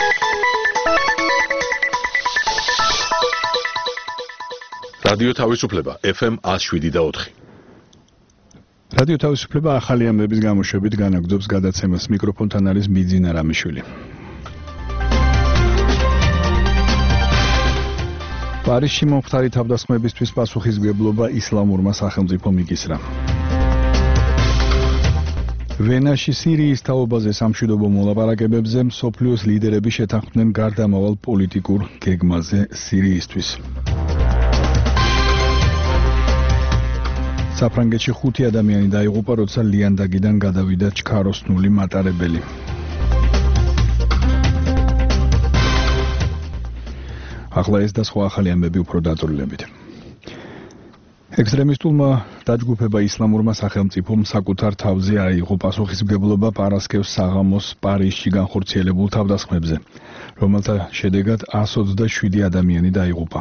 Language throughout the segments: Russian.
რადიო თავისუფლება FM 107.4. რადიო თავისუფლება ახალი ამბების გამოშვებით განაგრძობს გადაცემას. მიკროფონთან არის ბიძინა რამიშვილი. პარიზში მომხდარი თავდასხმებისთვის პასუხისმგებლობა ისლამურმა სახელმწიფომ იკისრა. ვენაში სირიის თაობაზე სამშვიდობო მოლაპარაკებებზე მსოფლიოს ლიდერები შეთანხმდნენ გარდამავალ პოლიტიკურ გეგმაზე სირიისთვის. საფრანგეთში 5 ადამიანი დაიღუპა, როცა ლიანდაგიდან გადავიდა ჩქაროსნული მატარებელი. ახლა ეს და სხვა ახალი ამბები უფრო დაწვრილებით. ექსტრემისტულმა დაჯგუფება ისლამურმა სახელმწიფომ საკუთარ თავზე აიღო პასუხისმგებლობა პარასკევს საღამოს პარიზში განხორციელებულ თავდასხმებზე, რომელთა შედეგად 127 ადამიანი დაიღუპა.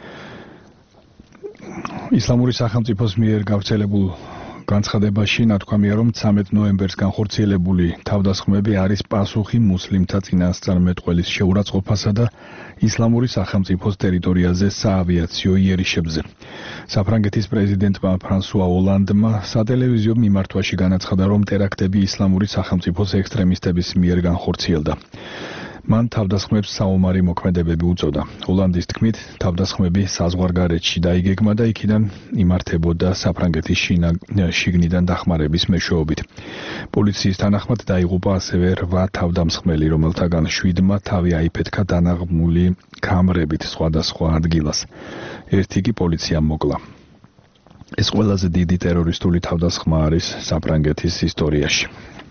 ისლამური სახელმწიფოს მიერ გავრცელებულ განცხადებაში ნათქვამია, რომ 13 ნოემბერს განხორციელებული თავდასხმები არის პასუხი მუსლიმთა წინასწარმეტყველის შეურაცხყოფასა და ისლამური სახელმწიფოს ტერიტორიაზე საავიაციო იერიშებზე. საფრანგეთის პრეზიდენტმა ფრანსუა ოლანდმა სატელევიზიო მიმართვაში განაცხადა, რომ ტერაქტები ისლამური სახელმწიფოს ექსტრემისტების მიერ განხორციელდა. მან თავდასხმებს საომარი მოქმედებები უწოდა. ოლანდის თქმით, თავდასხმები საზღვარგარეთში დაიგეგმა და იქიდან იმართებოდა საფრანგეთის შიგნიდან დახმარების მეშვეობით. პოლიციის თანახმად დაიღუპა ასევე 8 თავდამსხმელი, რომელთაგან 7-მა თავი აიფეთქა დანაღმული კამრებით სხვადასხვა ადგილას. ერთი კი პოლიციამ მოკლა. ეს ყველაზე დიდი ტერორისტული თავდასხმა არის საფრანგეთის ისტორიაში.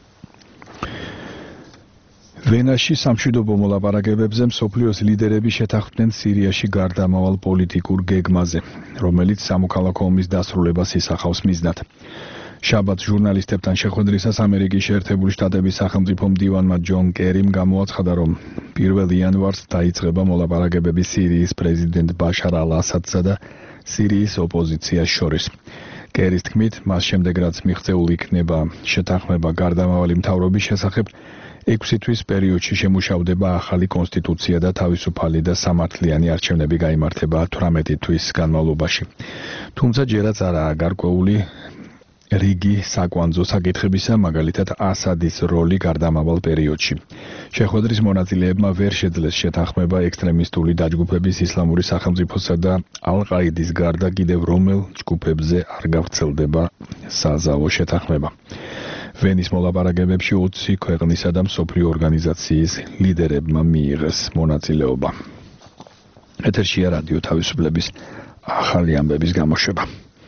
ვენაში სამშვიდობო მოლაპარაკებებზე მსოფლიოს ლიდერები შეთანხმდნენ სირიაში გარდამავალ პოლიტიკურ გეგმაზე, რომელიც სამოქალაქო ომის დასრულებას ისახავს მიზნად. შაბათს ჟურნალისტებთან შეხვედრისას ამერიკის შეერთებული შტატების სახელმწიფო მდივანმა ჯონ კერიმ გამოაცხადა, რომ 1 იანვარს დაიწყება მოლაპარაკებები სირიის პრეზიდენტ ბაშარ ალ-ასადსა და სირიის ოპოზიციას შორის. კერის თქმით, მას შემდეგ რაც მიღწეული იქნება შეთანხმება გარდამავალი მთავრობის შესახებ, 6 თვის პერიოდში შემუშავდება ახალი კონსტიტუცია და თავისუფალი და სამართლიანი არჩევნები გაიმართება 18 თვის განმავლობაში. თუმცა ჯერაც არაა გარკვეული რიგი საკვანძო საკითხებისა, მაგალითად ასადის როლი გარდამავალ პერიოდში. შეხვედრის მონაწილეებმა ვერ შეძლეს შეთანხმება ექსტრემისტული დაჯგუფების ისლამური სახელმწიფოსა და ალ-ყაიდის გარდა კიდევ რომელ ჯგუფებზე არ გავრცელდება საზავო შეთანხმება. ვენის მოლაპარაკებებში 20 ქვეყნისა და მსოფლიო ორგანიზაციის ლიდერებმა მიიღეს მონაწილეობა. ეთერშია რადიო თავისუფლების ახალი ამბების გამოშვება.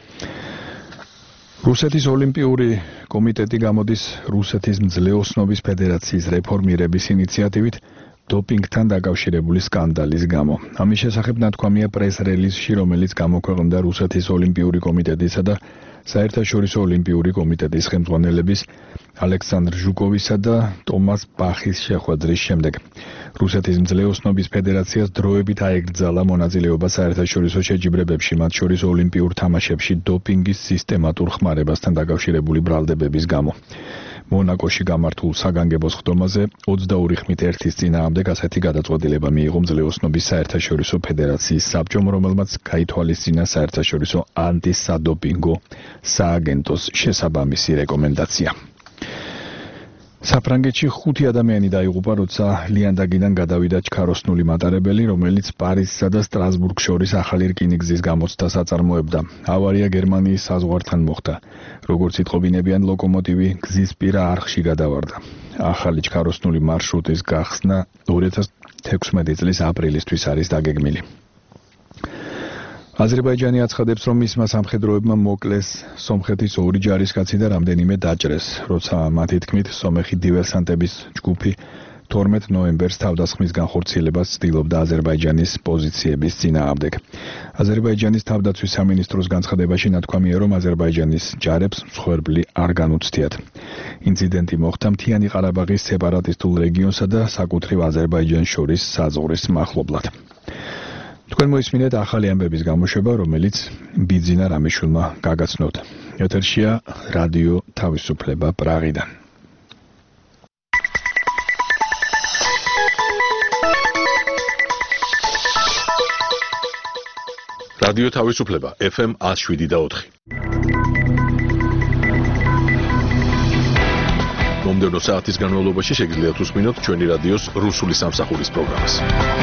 რუსეთის ოლიმპიური კომიტეტი გამოდის რუსეთის მძლეოსნობის ფედერაციის რეფორმირების ინიციატივით დოპინგთან დაკავშირებული სკანდალის გამო. ამის შესახებ ნათქვამია პრეს-რელიზში, რომელიც გამოქვეყნდა რუსეთის ოლიმპიური კომიტეტისა და საერთაშორისო ოლიმპიური კომიტეტის ხელმძღვანელების ალექსანდრ ჟუკოვისა და ტომას ბახის შეხვედრის შემდეგ. რუსეთის მძლეოსნობის ფედერაციას დროებით აეკრძალა მონაწილეობა საერთაშორისო შეჯიბრებებში, მათ შორის ოლიმპიურ თამაშებში დოპინგის სისტემატურ ხმარებასთან დაკავშირებული ბრალდებების გამო. მონაკოში გამართულ საგანგებო სხდომაზე 22 ხმით ერთის წინააღმდეგ ასეთი გადაწყვეტილება მიიღო მძლეოსნობის საერთაშორისო ფედერაციის საბჭომ, რომელმაც გაითვალისწინა საერთაშორისო ანტისადოპინგო სააგენტოს შესაბამისი რეკომენდაცია. საფრანგეთში 5 ადამიანი დაიღუპა, როცა ლიანდაგიდან გადავიდა ჩქაროსნული მატარებელი, რომელიც პარიზსა და სტრასბურგს შორის ახალი რკინიგზის გამოცდას აწარმოებდა. ავარია გერმანიის საზღვართან მოხდა. როგორც იტყობინებიან, ლოკომოტივი გზისპირა არხში გადავარდა. ახალი ჩქაროსნული მარშრუტის გახსნა 2016 წლის აპრილისთვის არის დაგეგმილი. აზერბაიჯანი აცხადებს, რომ მისმა სამხედროებმა მოკლეს სომხეთის 2 ჯარისკაცი და რამდენიმე დაჭრეს, როცა მათი თქმით სომეხი დივერსანტების ჯგუფი 12 ნოემბერს თავდასხმის განხორციელებას ცდილობდა აზერბაიჯანის პოზიციების წინააღმდეგ. აზერბაიჯანის თავდაცვის სამინისტროს განცხადებაში ნათქვამია, რომ აზერბაიჯანის ჯარებს მსხვერპლი არ განუცდიათ. ინციდენტი მოხდა მთიანი ყარაბაღის სეპარატისტულ რეგიონსა და საკუთრივ აზერბაიჯანს შორის საზღვრის მახლობლად. თქვენ მოისმინეთ ახალი ამბების გამოშვება, რომელიც ბიძინა რამიშვილმა გაგაცნოთ. ეთერშია რადიო თავისუფლება პრაღიდან. რადიო თავისუფლება FM 107.4. მომდევნო საათის განმავლობაში შეგიძლიათ უსმინოთ ჩვენი რადიოს რუსული სამსახურის პროგრამას.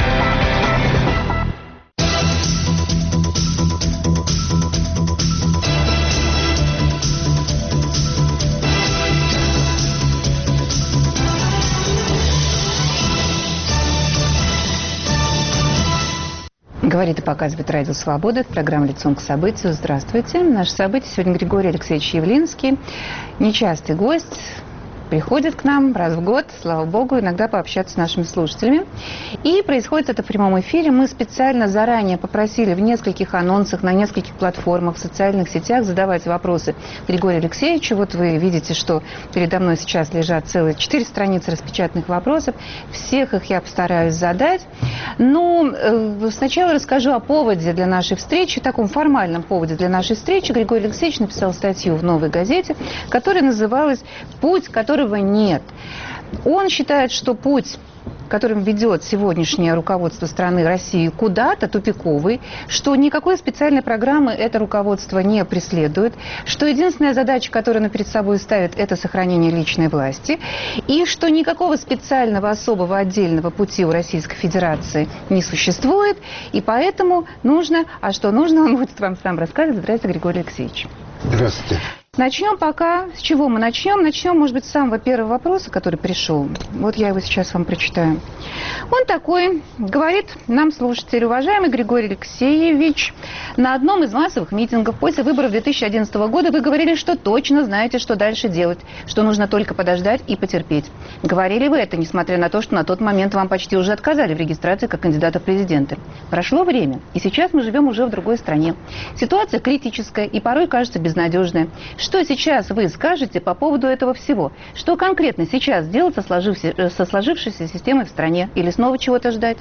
Говорит и показывает Радио Свобода. Это программа «Лицом к событию». Здравствуйте. Наше событие сегодня Григорий Алексеевич Явлинский. Нечастый гость. Приходит к нам раз в год, слава богу, иногда пообщаться с нашими слушателями. И происходит это в прямом эфире. Мы специально заранее попросили в нескольких анонсах, на нескольких платформах, в социальных сетях задавать вопросы Григорию Алексеевичу. Вот вы видите, что передо мной сейчас лежат целые 4 страницы распечатанных вопросов. Всех их я постараюсь задать. Но сначала расскажу о поводе для нашей встречи, таком формальном поводе для нашей встречи. Григорий Алексеевич написал статью в «Новой газете», которая называлась «Путь, которого нет». Он считает, что путь, которым ведет сегодняшнее руководство страны России, куда-то тупиковый, что никакой специальной программы это руководство не преследует, что единственная задача, которую оно перед собой ставит, это сохранение личной власти, и что никакого специального, особого, отдельного пути у Российской Федерации не существует, и поэтому нужно, а что нужно, он будет вам сам рассказывать. Здравствуйте, Григорий Алексеевич. Здравствуйте. Начнем пока. С чего мы начнем? Начнем, может быть, с самого первого вопроса, который пришел. Вот я его сейчас вам прочитаю. Он такой, говорит нам слушатель: уважаемый Григорий Алексеевич, на одном из массовых митингов после выборов 2011 года вы говорили, что точно знаете, что дальше делать, что нужно только подождать и потерпеть. Говорили вы это, несмотря на то, что на тот момент вам почти уже отказали в регистрации как кандидата в президенты. Прошло время, и сейчас мы живем уже в другой стране. Ситуация критическая и порой кажется безнадежная. Что сейчас вы скажете по поводу этого всего? Что конкретно сейчас делать со сложившейся системой в стране? Или снова чего-то ждать?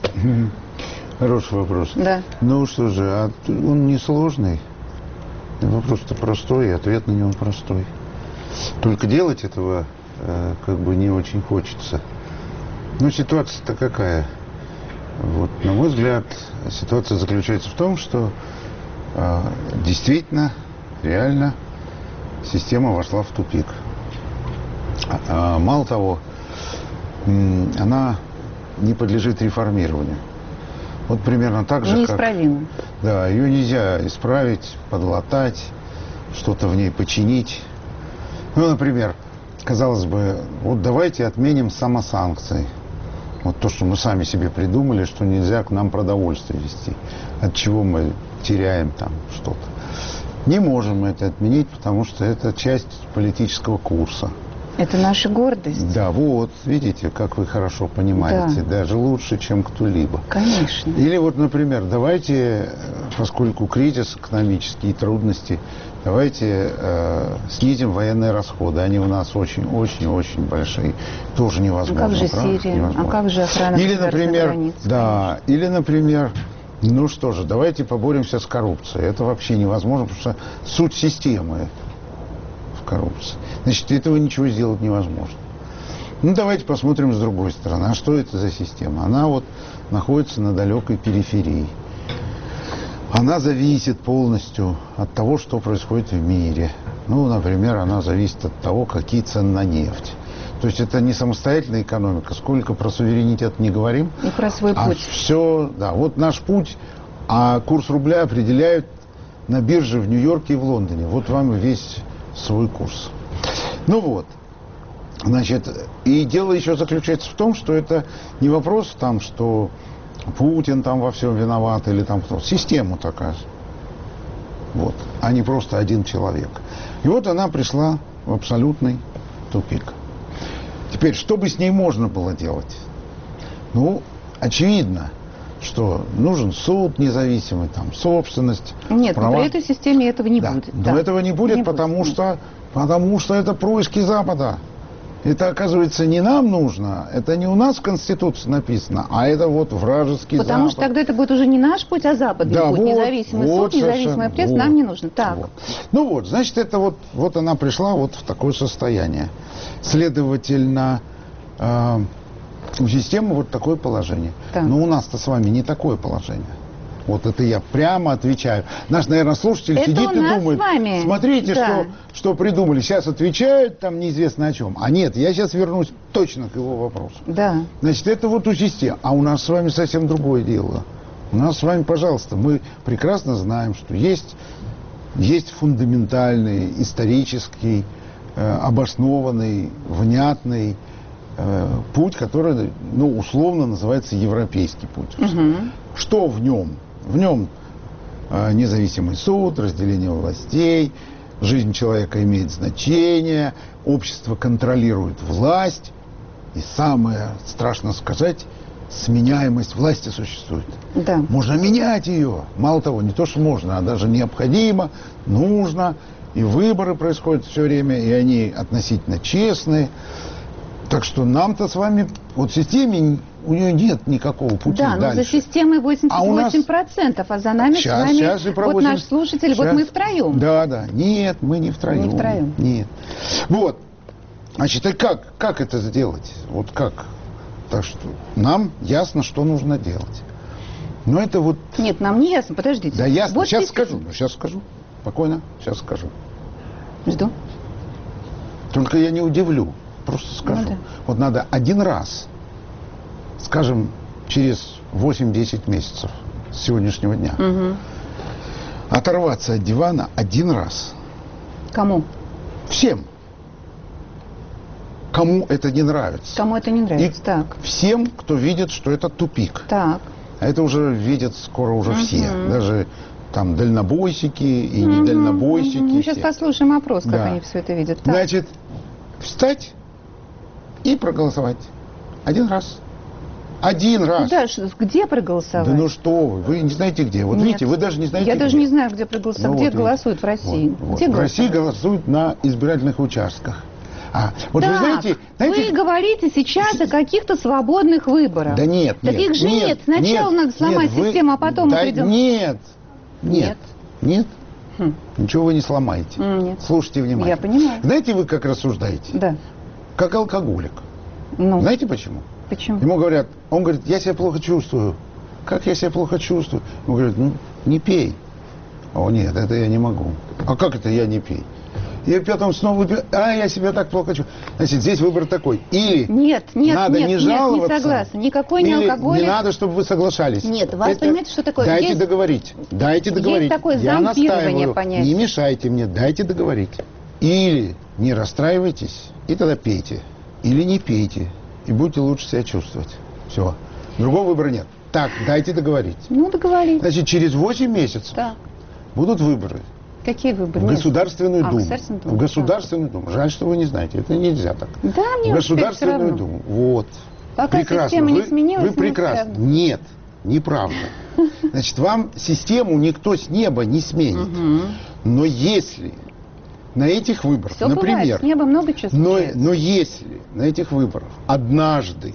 Хороший вопрос. Да. Ну что же, он несложный. Вопрос-то простой, и ответ на него простой. Только делать этого как бы не очень хочется. Но ситуация-то какая? Вот, на мой взгляд, ситуация заключается в том, что действительно, реально, система вошла в тупик. Мало того, она не подлежит реформированию. Вот примерно так же, неисправимо. Да, ее нельзя исправить, подлатать, что-то в ней починить. Ну, например, казалось бы, вот давайте отменим самосанкции. Вот то, что мы сами себе придумали, что нельзя к нам продовольствие везти. От чего мы теряем там что-то. Не можем мы это отменить, потому что это часть политического курса. Это наша гордость. Да, вот, видите, как вы хорошо понимаете, да. Даже лучше, чем кто-либо. Конечно. Или вот, например, давайте, поскольку кризис экономический и трудности, давайте снизим военные расходы. Они у нас очень-очень-очень большие. Тоже невозможно. А как же правда? Сирия? Невозможно. А как же охрана государственных границ? Да, или, например, ну что же, давайте поборемся с коррупцией. Это вообще невозможно, потому что суть системы в коррупции. Значит, этого ничего сделать невозможно. Ну, давайте посмотрим с другой стороны. А что это за система? Она вот находится на далекой периферии. Она зависит полностью от того, что происходит в мире. Ну, например, она зависит от того, какие цены на нефть. То есть это не самостоятельная экономика. Сколько про суверенитет не говорим. И про свой путь. Все, да, вот наш путь, а курс рубля определяют на бирже в Нью-Йорке и в Лондоне. Вот вам весь свой курс. Ну вот, значит, и дело еще заключается в том, что это не вопрос там, что Путин там во всем виноват или там кто. Система такая. Вот, а не просто один человек. И вот она пришла в абсолютный тупик. Теперь, что бы с ней можно было делать? Ну, очевидно, что нужен суд независимый, там, собственность. Нет, права. но при этой системе этого не будет. Но этого не будет, потому что это происки Запада. Это, оказывается, не нам нужно, это не у нас в Конституции написано, а это вот вражеский Запад. Потому что тогда это будет уже не наш путь, а западный путь. Вот, Независимый суд, независимая пресса нам не нужно. Так. Вот. Ну вот, значит, это вот она пришла вот в такое состояние. Следовательно, у системы вот такое положение. Так. Но у нас-то с вами не такое положение. Вот это я прямо отвечаю. Наш, наверное, слушатель Это сидит у и нас думает, с вами. смотрите, Да. что придумали. Сейчас отвечают там неизвестно о чем. А нет, я сейчас вернусь точно к его вопросу. Да. Значит, это вот у системы. А у нас с вами совсем другое дело. У нас с вами, пожалуйста, мы прекрасно знаем, что есть фундаментальный, исторический, обоснованный, внятный путь, который, ну, условно называется европейский путь. Что в нем? В нем независимый суд, разделение властей, жизнь человека имеет значение, общество контролирует власть, и самое страшно сказать, сменяемость власти существует. Да. Можно менять ее. Мало того, не то, что можно, а даже необходимо, нужно. И выборы происходят все время, и они относительно честные. Так что нам-то с вами, вот в системе, у нее нет никакого пути Да, но дальше. за системой 88%, а за нами с вами, вот наш слушатель, вот мы втроем. Да. Нет, мы не втроем. Не втроем. Нет. Вот. Значит, и как это сделать? Вот как? Так что нам ясно, что нужно делать. Но это вот... Нет, нам не ясно, подождите. Да ясно, Вот сейчас здесь- скажу. Сейчас скажу. Спокойно, сейчас скажу. Жду. Только я не удивлю. Просто скажу. Ну да. Вот надо один раз, скажем, через 8-10 месяцев с сегодняшнего дня, оторваться от дивана один раз. Кому? Всем. Кому это не нравится. Кому это не нравится? И Так. всем, кто видит, что это тупик. Так. А это уже видят скоро уже все. Даже там дальнобойщики и недальнобойщики. Мы сейчас все. послушаем опрос, как Да. они все это видят. Так. Значит, встать и проголосовать. Один раз. Один раз. Да, где проголосовать? Да ну что вы не знаете где. Вот Нет. видите, вы даже не знаете Я где. даже не знаю, где проголосовать. Ну Где вот, голосуют в России? Вот. Где В России голосуют? голосуют на избирательных участках. Вот Так, вы знаете, вы говорите сейчас о каких-то свободных выборах. Да нет, Так нет, их же нет. Сначала надо сломать вы- систему, а потом мы да придем. Нет. Нет. Ничего вы не сломаете. Нет. Слушайте внимательно. Я понимаю. Знаете, вы как рассуждаете? Да. Как алкоголик. Ну, Знаете почему? почему? Ему говорят, он говорит, я себя плохо чувствую. Как я себя плохо чувствую? Ему говорят, ну, не пей. О, нет, это я не могу. А как это я не пей? И потом снова выпью, я себя так плохо чувствую. Значит, здесь выбор такой. Или Нет, надо не жаловаться, не согласна. Никакой не или алкоголик. не надо, чтобы вы соглашались. Нет, вас понимаете, что такое? Дайте Есть- договорить. Дайте договорить. такое Я зомбирование настаиваю. понятия. Не мешайте мне, дайте договорить. Или не расстраивайтесь, и тогда пейте. Или не пейте, и будете лучше себя чувствовать. Все. Другого выбора нет. Так, дайте договорить. Ну, договорились. Значит, через 8 месяцев Так. будут выборы. Какие выборы? В Нет. Государственную Думу. Государственную Думу. В Государственную Думу. Жаль, что вы не знаете. Это нельзя так. Да, мне В вообще всё Государственную равно. Думу. Вот. Пока Прекрасно. система не Вы- сменилась, Вы мне прекрасно. всё равно. Нет, неправда. Значит, вам систему никто с неба не сменит. Но если на этих выборах, Все бывает, например, с неба много чего случается. но если на этих выборах однажды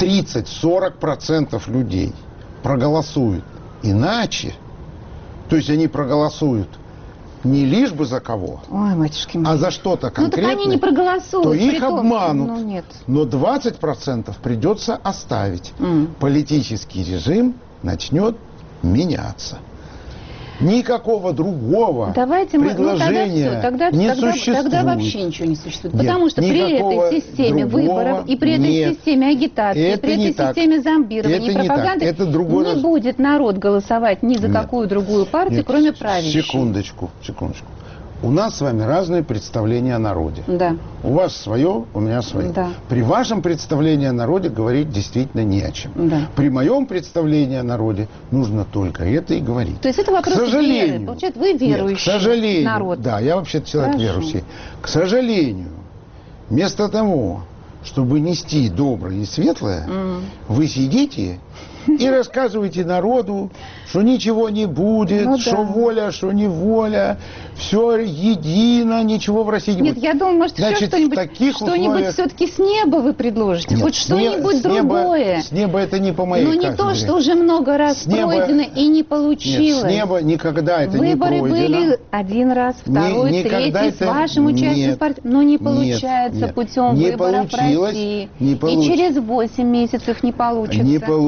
30-40% людей проголосуют иначе, то есть они проголосуют не лишь бы за кого, Ой, матушки мои. а за что-то Ну, так конкретное, они не проголосуют. то их при том, обманут. Ну, нет. Но 20% придется оставить. М. Политический режим начнет меняться. Никакого другого Давайте мы, ну, тогда предложения все, тогда, не тогда, существует. тогда вообще ничего не существует. Нет, Потому что при никакого этой системе другого выборов и при этой нет. системе агитации, и Это при не этой так. системе зомбирования Это и не так. пропаганды Это другой не раз. будет народ голосовать ни за Нет. какую другую партию, Нет, кроме правящей. Секундочку. У нас с вами разные представления о народе. Да. У вас свое, у меня свое. Да. При вашем представлении о народе говорить действительно не о чем. Да. При моем представлении о народе нужно только это и говорить. То есть это вопрос К сожалению, веры. Получается, вы верующий нет, к сожалению, народ. Да, я вообще-то человек Хорошо. верующий. К сожалению, вместо того, чтобы нести доброе и светлое, вы сидите и рассказываете народу, что ничего не будет, Ну да. что воля, что не воля, все едино, ничего в России не Нет, будет. я думаю, может, еще Значит, в что-нибудь, таких условиях- все-таки с неба вы предложите, Нет, хоть что-нибудь с неба- другое. С неба это не по моей Но не то, кафедре. что уже много раз С неба- пройдено и не получилось. Нет, с неба никогда это Выборы не пройдено. были один раз, второй, никогда третий, с это- вашим участием нет, в партии, но не нет, получается нет. путем Не выборов в получилось, России. не И через 8 месяцев не получится. Не Ну, получилось,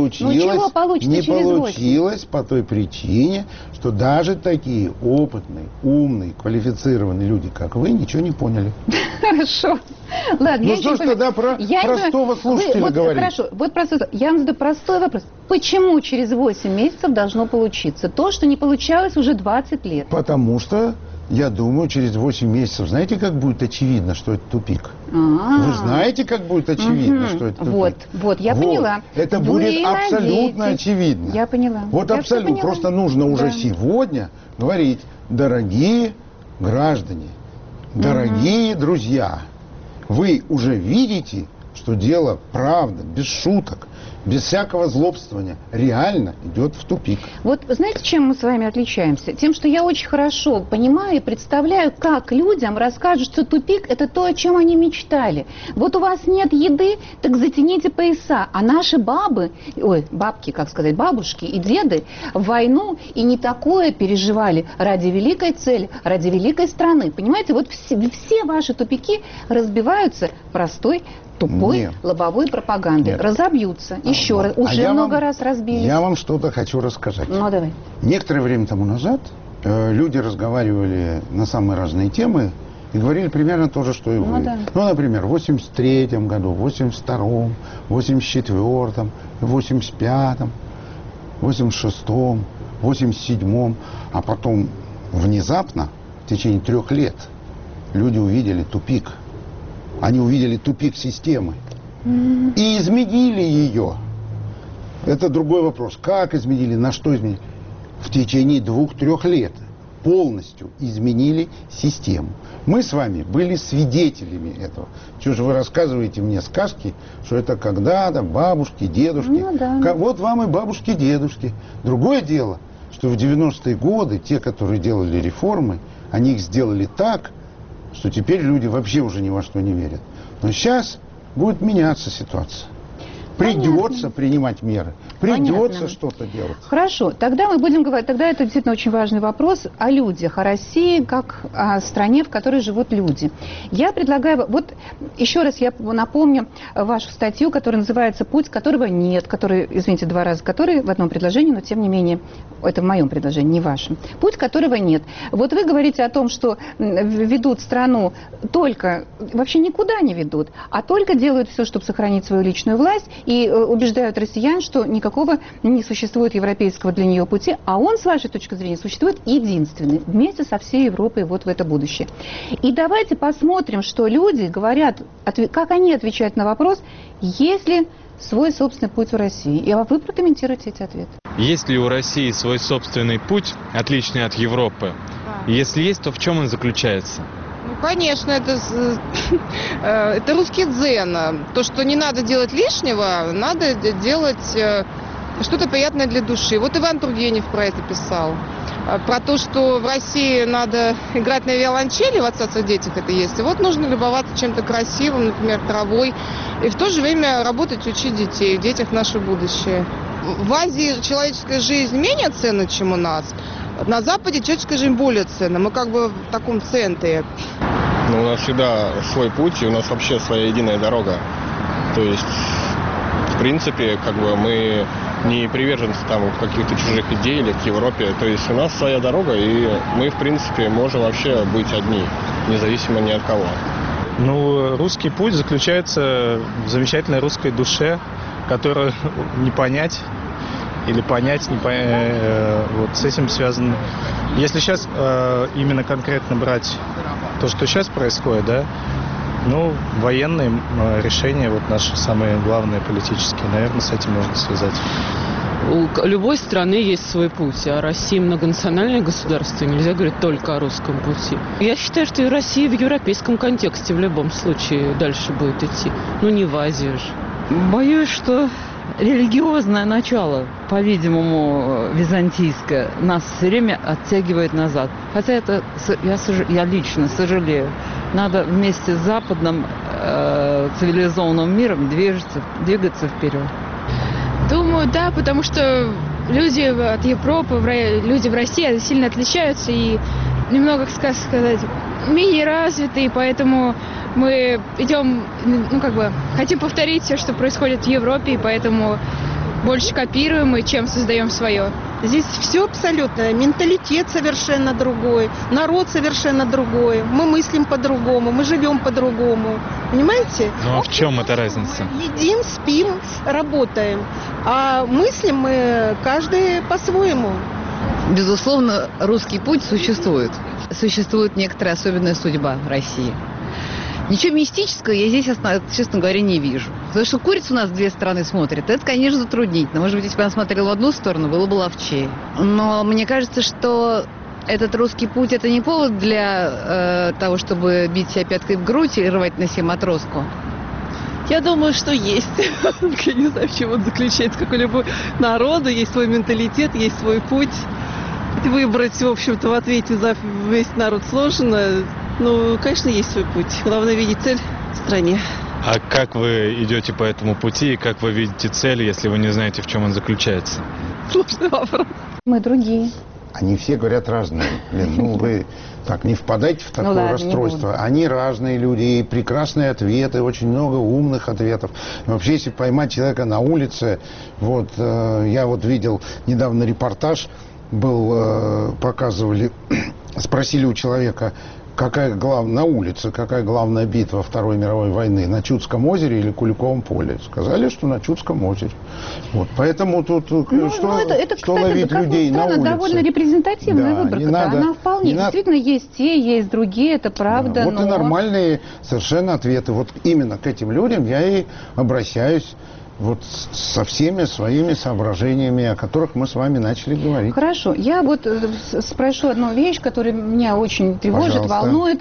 ничего получится не через 8. получилось по той причине, что даже такие опытные, умные, квалифицированные люди, как вы, ничего не поняли. Хорошо. Ладно, ну что ж тогда про простого слушателя говорить? Хорошо, вот я вам задаю простой вопрос. Почему через 8 месяцев должно получиться то, что не получалось уже 20 лет? Потому что, я думаю, через 8 месяцев, знаете, как будет очевидно, что это тупик? Вы знаете, как будет очевидно, что это тупик? Вот, я поняла. Это будет абсолютно очевидно. Я поняла. Вот абсолютно. Просто нужно уже сегодня говорить: дорогие граждане, дорогие друзья, вы уже видите, что дело, правда, без шуток, без всякого злобствования, реально идет в тупик. Вот знаете, чем мы с вами отличаемся? Тем, что я очень хорошо понимаю и представляю, как людям расскажут, что тупик – это то, о чем они мечтали. Вот у вас нет еды, так затяните пояса. А наши бабки, как сказать, бабушки и деды в войну и не такое переживали ради великой цели, ради великой страны. Понимаете, вот все ваши тупики разбиваются простой, тупой лобовой пропаганды. Разобьются. Еще раз. Уже много раз разбились. Я вам что-то хочу рассказать. Ну, давай. Некоторое время тому назад люди разговаривали на самые разные темы и говорили примерно то же, что и вы. Да. Ну, например, в 83-м году, в 82-м, 84-м, 85-м, 86-м, 87-м. А потом внезапно, в течение 3 лет, люди увидели тупик. Они увидели тупик системы и изменили ее. Это другой вопрос. Как изменили, на что изменили? В течение 2-3 лет полностью изменили систему. Мы с вами были свидетелями этого. Чего же вы рассказываете мне сказки, что это когда-то бабушки, дедушки. Ну, да. Вот вам и бабушки, дедушки. Другое дело, что в 90-е годы те, которые делали реформы, они их сделали так, что теперь люди вообще уже ни во что не верят. Но сейчас будет меняться ситуация. Придется принимать меры. Придется что-то делать. Хорошо. Тогда мы будем говорить, тогда это действительно очень важный вопрос о людях, о России, как о стране, в которой живут люди. Я предлагаю, вот еще раз я напомню вашу статью, которая называется «Путь, которого нет», который, извините, 2 раза, который в одном предложении, но тем не менее, это в моем предложении, не в вашем. «Путь, которого нет». Вот вы говорите о том, что ведут страну только, вообще никуда не ведут, а только делают все, чтобы сохранить свою личную власть, и убеждают россиян, что никакого не существует европейского для нее пути, а он, с вашей точки зрения, существует единственный, вместе со всей Европой вот в это будущее. И давайте посмотрим, что люди говорят, как они отвечают на вопрос, есть ли свой собственный путь у России. И вы прокомментируйте эти ответы. Есть ли у России свой собственный путь, отличный от Европы? Если есть, то в чем он заключается? Ну, конечно, это русский дзен. То, что не надо делать лишнего, надо делать что-то приятное для души. Вот Иван Тургенев про это писал. Про то, что в России надо играть на виолончели, в «Отцах детях» это есть. И вот нужно любоваться чем-то красивым, например, травой. И в то же время работать, учить детей. В детях наше будущее. В Азии человеческая жизнь менее ценна, чем у нас. На Западе человеческая жизнь более ценна. Мы как бы в таком центре. Ну, у нас всегда свой путь, и у нас вообще своя единая дорога. То есть, в принципе, как бы мы не приверженцы там каких-то чужих идей или к Европе. То есть у нас своя дорога, и мы, в принципе, можем вообще быть одни, независимо ни от кого. Ну, русский путь заключается в замечательной русской душе, которую не понять или понять, вот с этим связано. Если сейчас именно конкретно брать то, что сейчас происходит, да, ну, военные решения, вот наши самые главные политические, наверное, с этим можно связать. У любой страны есть свой путь, а Россия многонациональное государство, нельзя говорить только о русском пути. Я считаю, что и Россия в европейском контексте в любом случае дальше будет идти, ну не в Азию же. Боюсь, что религиозное начало, по-видимому, византийское, нас все время оттягивает назад. Хотя это, я лично сожалею, надо вместе с западным цивилизованным миром двигаться вперед. Думаю, да, потому что люди от Европы, люди в России сильно отличаются и немного, как сказать, менее развитые, поэтому мы идем, ну как бы, хотим повторить все, что происходит в Европе, и поэтому больше копируем и чем создаем свое. Здесь все абсолютно. Менталитет совершенно другой, народ совершенно другой. Мы мыслим по-другому, мы живем по-другому. Понимаете? Ну а в чем эта разница? Едим, спим, работаем. А мыслим мы каждый по-своему. Безусловно, русский путь существует. Существует некоторая особенная судьба России. Ничего мистического я здесь, честно говоря, не вижу. Потому что курица у нас в две стороны смотрит. Это, конечно, затруднительно. Может быть, если бы она смотрела в одну сторону, было бы ловчее. Но мне кажется, что этот русский путь – это не повод для того, чтобы бить себя пяткой в грудь или рвать на себе матроску. Я думаю, что есть. Я не знаю, в чем он заключается. Как у любого народа есть свой менталитет, есть свой путь. Выбрать, в общем-то, в ответе за весь народ сложно. Ну, конечно, есть свой путь. Главное видеть цель в стране. А как вы идете по этому пути и как вы видите цель, если вы не знаете, в чем он заключается? Сложный вопрос. Мы другие. Они все говорят разные. Блин, ну вы так не впадайте в такое расстройство. Они разные люди, и прекрасные ответы, очень много умных ответов. Вообще, если поймать человека на улице, вот я вот видел недавно репортаж, был, показывали, спросили у человека, какая главная, на улице, какая главная битва Второй мировой войны, на Чудском озере или Куликовом поле? Сказали, что на Чудском озере. Вот, поэтому тут что ловить людей на улице? Довольно репрезентативная выборка. Она вполне. Действительно, есть те, есть другие, это правда. Вот и нормальные совершенно ответы. Вот именно к этим людям я и обращаюсь. Вот со всеми своими соображениями, о которых мы с вами начали говорить. Хорошо. Я вот спрошу одну вещь, которая меня очень тревожит, волнует.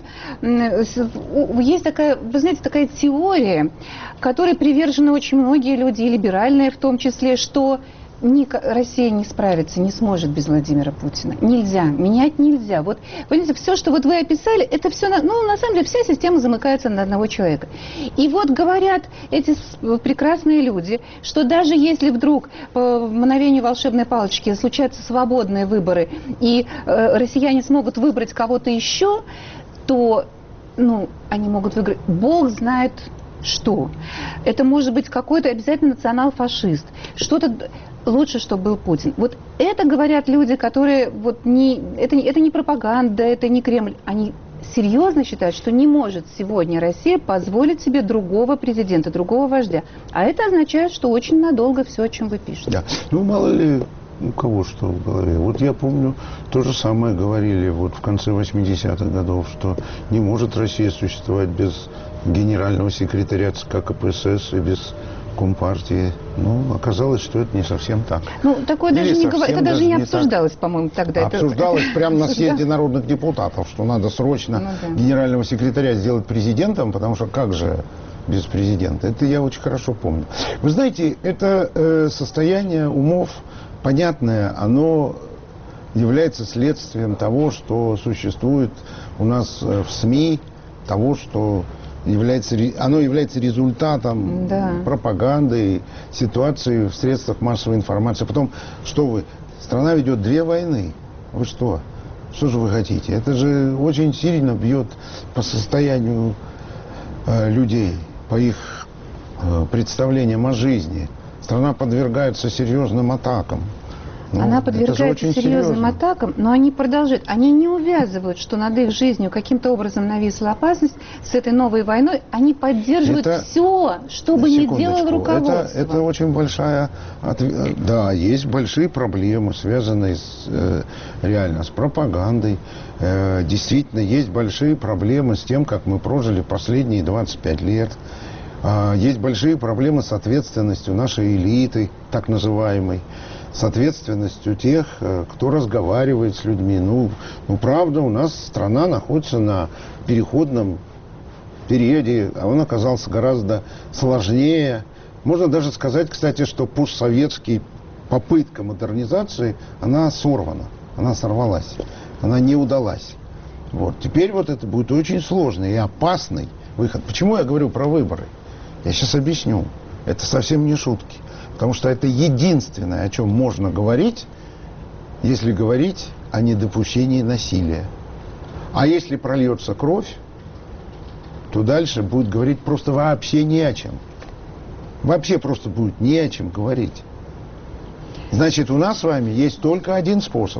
Есть такая, вы знаете, такая теория, которой привержены очень многие люди, и либеральные в том числе, что Россия не справится, не сможет без Владимира Путина. Нельзя, менять нельзя. Вот, понимаете, все, что вот вы описали, это все, ну, на самом деле, вся система замыкается на одного человека. И вот говорят эти прекрасные люди, что даже если вдруг по мгновению волшебной палочки случатся свободные выборы, и россияне смогут выбрать кого-то еще, то, ну, они могут выиграть. Бог знает что. Это может быть какой-то обязательно национал-фашист. Что-то... Лучше, чтобы был Путин. Вот это говорят люди, которые вот это не пропаганда, это не Кремль. Они серьезно считают, что не может сегодня Россия позволить себе другого президента, другого вождя. А это означает, что очень надолго все, о чем вы пишете. Да. Ну, мало ли у кого что в голове. Вот я помню, то же самое говорили вот в конце 80-х годов, что не может Россия существовать без генерального секретаря ЦК КПСС и без Компартии. Ну, оказалось, что это не совсем так. Ну, такое даже не говорилось, это даже не обсуждалось, по-моему, тогда. Обсуждалось прямо на съезде народных депутатов, что надо срочно генерального секретаря сделать президентом, потому что как же без президента? Это я очень хорошо помню. Вы знаете, это состояние умов понятное, оно является следствием того, что существует у нас в СМИ, того, что оно является результатом пропаганды, ситуации в средствах массовой информации. Потом, что вы, страна ведет 2 войны. Вы что? Что же вы хотите? Это же очень сильно бьет по состоянию людей, по их представлениям о жизни. Страна подвергается серьезным атакам. Она подвергается серьезным атакам, но они продолжают. Они не увязывают, что над их жизнью каким-то образом нависла опасность с этой новой войной. Они поддерживают все, что бы ни делало руководство. Это очень большая... Да, есть большие проблемы, связанные реально с пропагандой. Действительно, есть большие проблемы с тем, как мы прожили последние 25 лет. Есть большие проблемы с ответственностью нашей элиты, так называемой. С ответственностью тех, кто разговаривает с людьми. Ну, правда, у нас страна находится на переходном периоде, а он оказался гораздо сложнее. Можно даже сказать, кстати, что постсоветский попытка модернизации, она сорвана, она сорвалась, она не удалась. Вот. Теперь вот это будет очень сложный и опасный выход. Почему я говорю про выборы? Я сейчас объясню. Это совсем не шутки. Потому что это единственное, о чем можно говорить, если говорить о недопущении насилия. А если прольется кровь, то дальше будет говорить просто вообще не о чем. Вообще просто будет не о чем говорить. Значит, у нас с вами есть только один способ,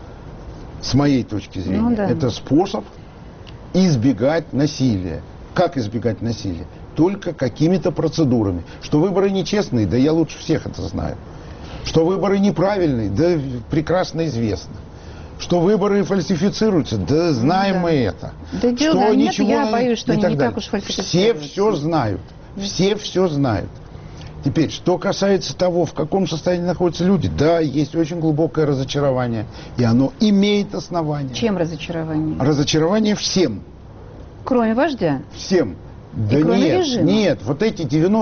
с моей точки зрения. Ну, да. Это способ избегать насилия. Как избегать насилия? Только какими-то процедурами. Что выборы нечестные, да я лучше всех это знаю. Что выборы неправильные, да прекрасно известно. Что выборы фальсифицируются, да знаем мы это. Да что нет, ничего я боюсь, что и они так не далее. так уж фальсифицируются. Все все знают. Все все знают. Теперь, что касается того, в каком состоянии находятся люди, да, есть очень глубокое разочарование, и оно имеет основание. Чем разочарование? Разочарование всем. Кроме вождя? Всем. Да кроме нет, режима? нет, вот эти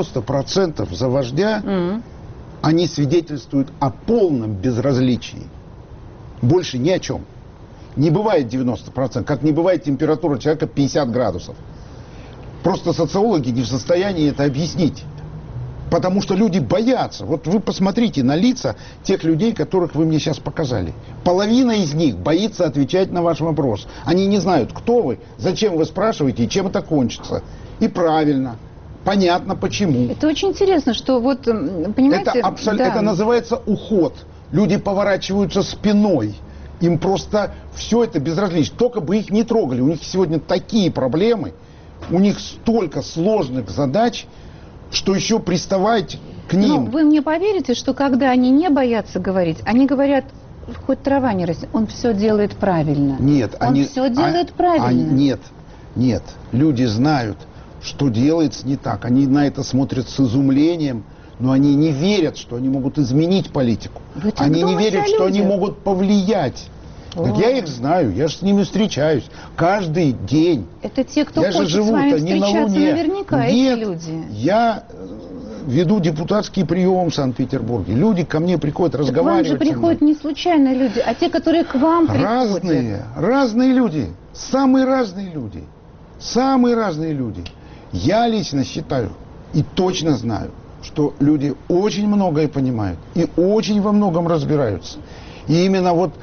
90% за вождя, они свидетельствуют о полном безразличии. Больше ни о чем. Не бывает 90%, как не бывает температура человека 50 градусов. Просто социологи не в состоянии это объяснить. Потому что люди боятся. Вот вы посмотрите на лица тех людей, которых вы мне сейчас показали. Половина из них боится отвечать на ваш вопрос. Они не знают, кто вы, зачем вы спрашиваете и чем это кончится. И правильно. Понятно почему. Это очень интересно, что вот, понимаете... Это называется уход. Люди поворачиваются спиной. Им просто все это безразлично. Только бы их не трогали. У них сегодня такие проблемы. У них столько сложных задач, что еще приставать к ним. Но вы мне поверите, что когда они не боятся говорить, они говорят, хоть трава не растет, он все делает правильно. Нет, он все делает правильно. Нет. Люди знают, что делается не так. Они на это смотрят с изумлением, но они не верят, что они могут изменить политику. Они не верят, что они могут повлиять. Так я их знаю, я же с ними встречаюсь каждый день. Это те, кто я хочет же живу, с вами не на встречаться, Луне. наверняка, Нет, эти люди. Я веду депутатский прием в Санкт-Петербурге. Люди ко мне приходят разговаривать. К вам же приходят не случайно люди, а те, которые к вам приходят. Разные люди. Самые разные люди. Самые разные люди. Я лично считаю и точно знаю, что люди очень многое понимают и очень во многом разбираются. И именно вот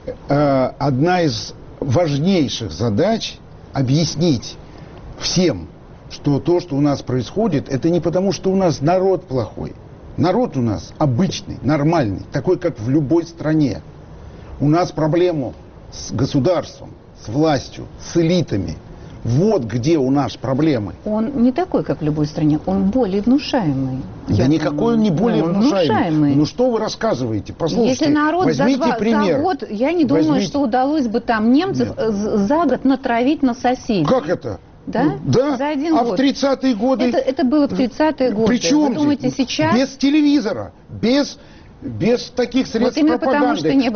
одна из важнейших задач объяснить всем, что то, что у нас происходит, это не потому, что у нас народ плохой. Народ у нас обычный, нормальный, такой, как в любой стране. У нас проблема с государством, с властью, с элитами. Вот где у нас проблемы. Он не такой, как в любой стране, он более внушаемый. Да никакой он не более внушаемый. Ну что вы рассказываете? Послушайте, если народ возьмите пример. За год, я не думаю, что удалось бы там немцев за год натравить на соседей. Как это? Да? Да. За один год. В 30-е годы... Это было в 30-е годы. Причем вы думаете, сейчас... Без телевизора, без таких средств вот пропаганды. Потому, что не было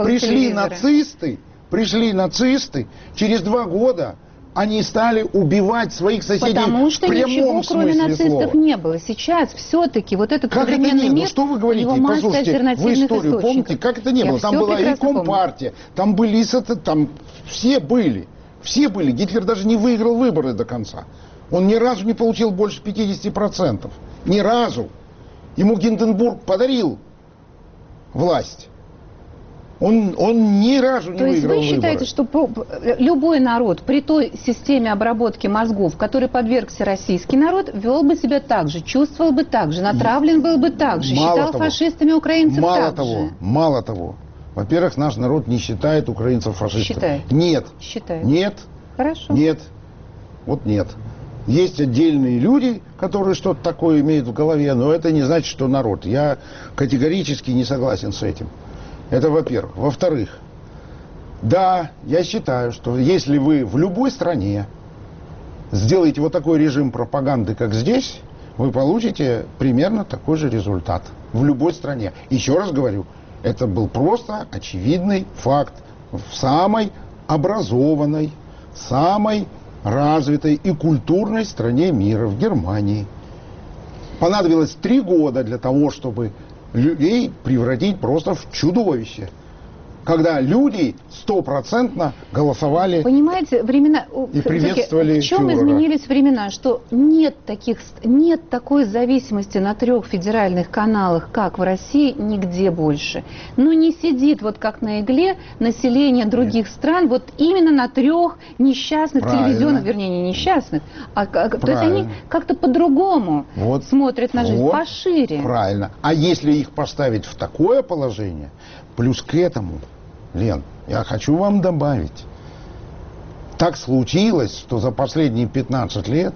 пришли нацисты, через 2 года они стали убивать своих соседей потому что в прямом ничего, кроме нацистов, слова. Не было. Сейчас все-таки вот этот как современный мир, что вы говорите? его масса Послушайте, альтернативных вы историю источников. помните? Как это не было? Там была и Компартия, там были там все были. Все были. Гитлер даже не выиграл выборы до конца. Он ни разу не получил больше 50%. Ни разу. Ему Гинденбург подарил власть. Он ни разу не выиграл выборы. То есть вы считаете, что любой народ при той системе обработки мозгов, которой подвергся российский народ, вел бы себя так же, чувствовал бы так же, натравлен был бы так же, считал фашистами украинцев так же? Мало того. Во-первых, наш народ не считает украинцев фашистами. Считает? Нет. Считает. Нет. Хорошо. Нет. Вот нет. Есть отдельные люди, которые что-то такое имеют в голове, но это не значит, что народ. Я категорически не согласен с этим. Это во-первых. Во-вторых, да, я считаю, что если вы в любой стране сделаете вот такой режим пропаганды, как здесь, вы получите примерно такой же результат в любой стране. Еще раз говорю, это был просто очевидный факт в самой образованной, самой развитой и культурной стране мира, в Германии. Понадобилось 3 года для того, чтобы людей превратить просто в чудовище. когда люди 100% голосовали. Понимаете, времена... И приветствовали в чем фюрера. изменились времена? Что нет такой зависимости на 3 федеральных каналах, как в России, нигде больше. Но не сидит, вот как на игле, население других стран, вот именно на 3 несчастных телевизионных, вернее, не несчастных, то есть они как-то по-другому смотрят на жизнь, пошире. Правильно. А если их поставить в такое положение, плюс к этому, Лен, я хочу вам добавить, так случилось, что за последние 15 лет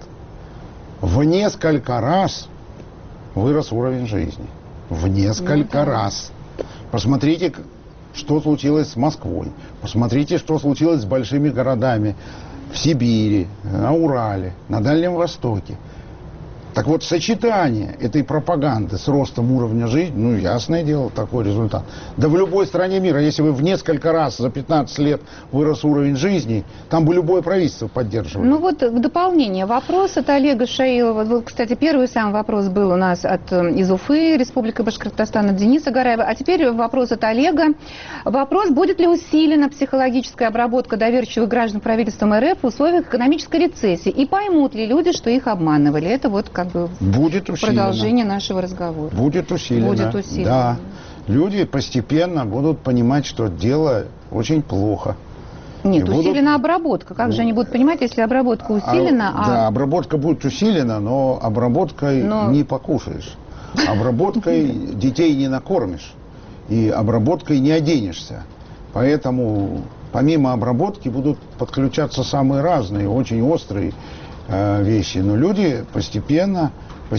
в несколько раз вырос уровень жизни. В несколько раз. Посмотрите, что случилось с Москвой. Посмотрите, что случилось с большими городами в Сибири, на Урале, на Дальнем Востоке. Так вот, сочетание этой пропаганды с ростом уровня жизни, ну, ясное дело, такой результат. Да в любой стране мира, если бы в несколько раз за 15 лет вырос уровень жизни, там бы любое правительство поддерживало. Ну вот в дополнение вопрос от Олега Шаилова. Кстати, первый сам вопрос был у нас из Уфы, Республика Башкортостан, от Дениса Гараева. А теперь вопрос от Олега. Вопрос, будет ли усилена психологическая обработка доверчивых граждан правительством РФ в условиях экономической рецессии? И поймут ли люди, что их обманывали? Это вот как бы будет продолжение нашего разговора. Будет усилено. Будет усилено. Да. Люди постепенно будут понимать, что дело очень плохо. Нет, усилена обработка. Как же они будут понимать, если обработка усилена? Да, обработка будет усилена, но обработкой не покушаешь. Обработкой детей не накормишь. И обработкой не оденешься. Поэтому помимо обработки будут подключаться самые разные, очень острые вещи. Но люди постепенно